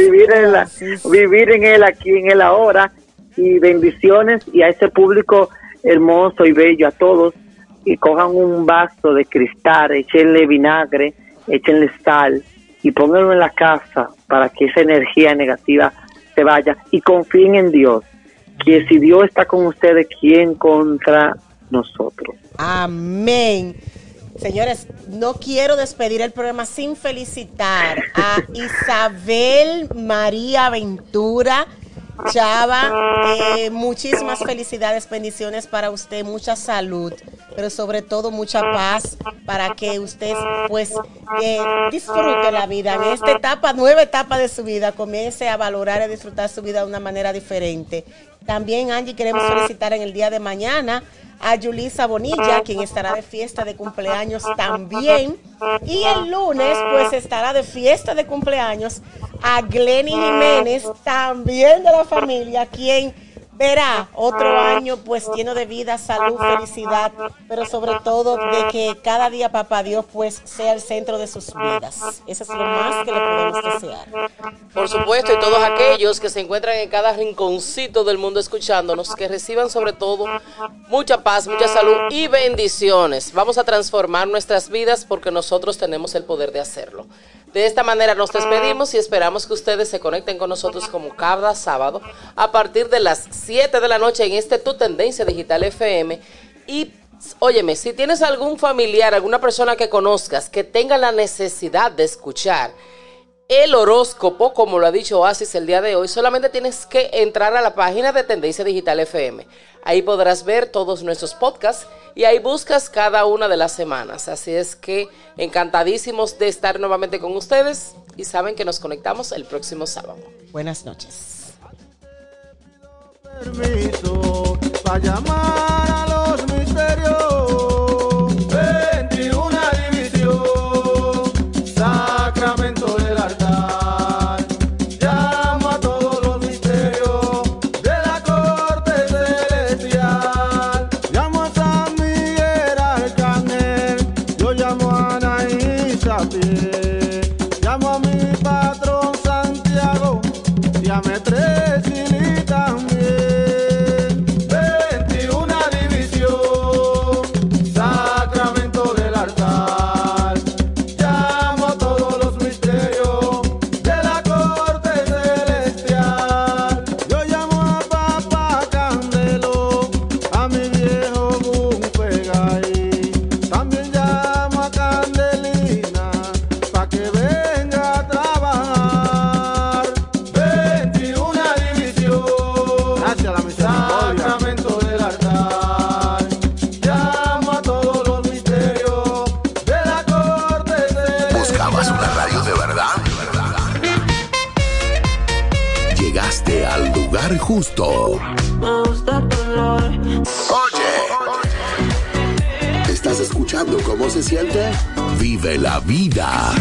Vivir en él, aquí en el ahora, y bendiciones, y a ese público hermoso y bello, a todos, y cojan un vaso de cristal, échenle vinagre, échenle sal y pónganlo en la casa para que esa energía negativa se vaya, y confíen en Dios, que si Dios está con ustedes, ¿quién contra nosotros? Amén. Señores, no quiero despedir el programa sin felicitar a Isabel María Ventura Chava. Muchísimas felicidades, bendiciones para usted, mucha salud, pero sobre todo mucha paz, para que usted pues disfrute la vida en esta etapa, nueva etapa de su vida, comience a valorar y disfrutar su vida de una manera diferente. También, Angie, queremos felicitar en el día de mañana a Yulisa Bonilla, quien estará de fiesta de cumpleaños también. Y el lunes, pues, estará de fiesta de cumpleaños a Glenny Jiménez, también de la familia, quien verá otro año, pues, lleno de vida, salud, felicidad, pero sobre todo de que cada día Papá Dios, pues, sea el centro de sus vidas. Eso es lo más que le podemos desear. Por supuesto, y todos aquellos que se encuentran en cada rinconcito del mundo escuchándonos, que reciban sobre todo mucha paz, mucha salud y bendiciones. Vamos a transformar nuestras vidas porque nosotros tenemos el poder de hacerlo. De esta manera nos despedimos y esperamos que ustedes se conecten con nosotros como cada sábado a partir de las 7 de la noche en Tu Tendencia Digital FM. Y óyeme, si tienes algún familiar, alguna persona que conozcas que tenga la necesidad de escuchar el horóscopo, como lo ha dicho Oasis el día de hoy, solamente tienes que entrar a la página de Tendencia Digital FM. Ahí podrás ver todos nuestros podcasts y ahí buscas cada una de las semanas. Así es que encantadísimos de estar nuevamente con ustedes y saben que nos conectamos el próximo sábado. Buenas noches. Permiso para llamar a los misterios. 21 división, Sacramento del altar. Llamo a todos los misterios de la corte celestial. Llamo a San Miguel Arcángel, yo llamo a Anaí Sapié. Llamo a mi patrón Santiago y a Metre Chili también. 21 división, Sacramento del altar. Llamo a todos los misterios de la corte celestial. Yo llamo a Papá Candelo, a mi viejo Bumpegay. También llamo a Candelina, pa' que venga a trabajar. 21 división, gracias a la misericordia, Sacramento del altar. Llamo a todos los misterios de la corte celestial. ¿Buscabas una radio de verdad? Llegaste al lugar justo. escuchando cómo se siente? Vive la vida.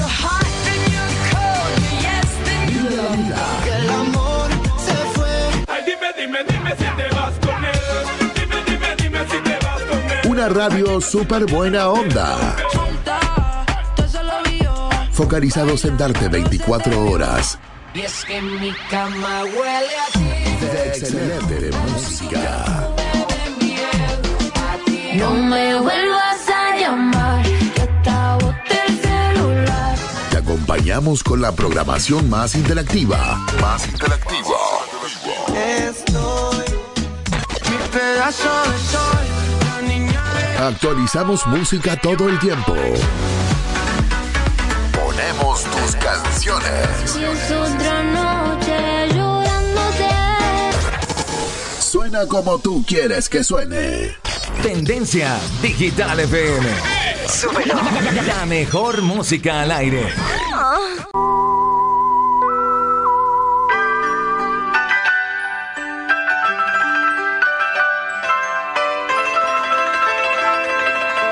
Vive la vida. Que el amor se fue. Ay, dime si te vas con él. Dime si te vas con él. Una radio súper buena onda. Focalizados en darte 24 horas. Y es que mi cama huele a ti. De excelente música. No me vuelvas a llamar, que hasta boté el celular. Te acompañamos con la programación más interactiva. Estoy mi pedazo de sol, la niña. Actualizamos música todo el tiempo. Ponemos tus canciones. Si es otra noche llorándote. Suena como tú quieres que suene. Tendencia Digital FM. La mejor música al aire.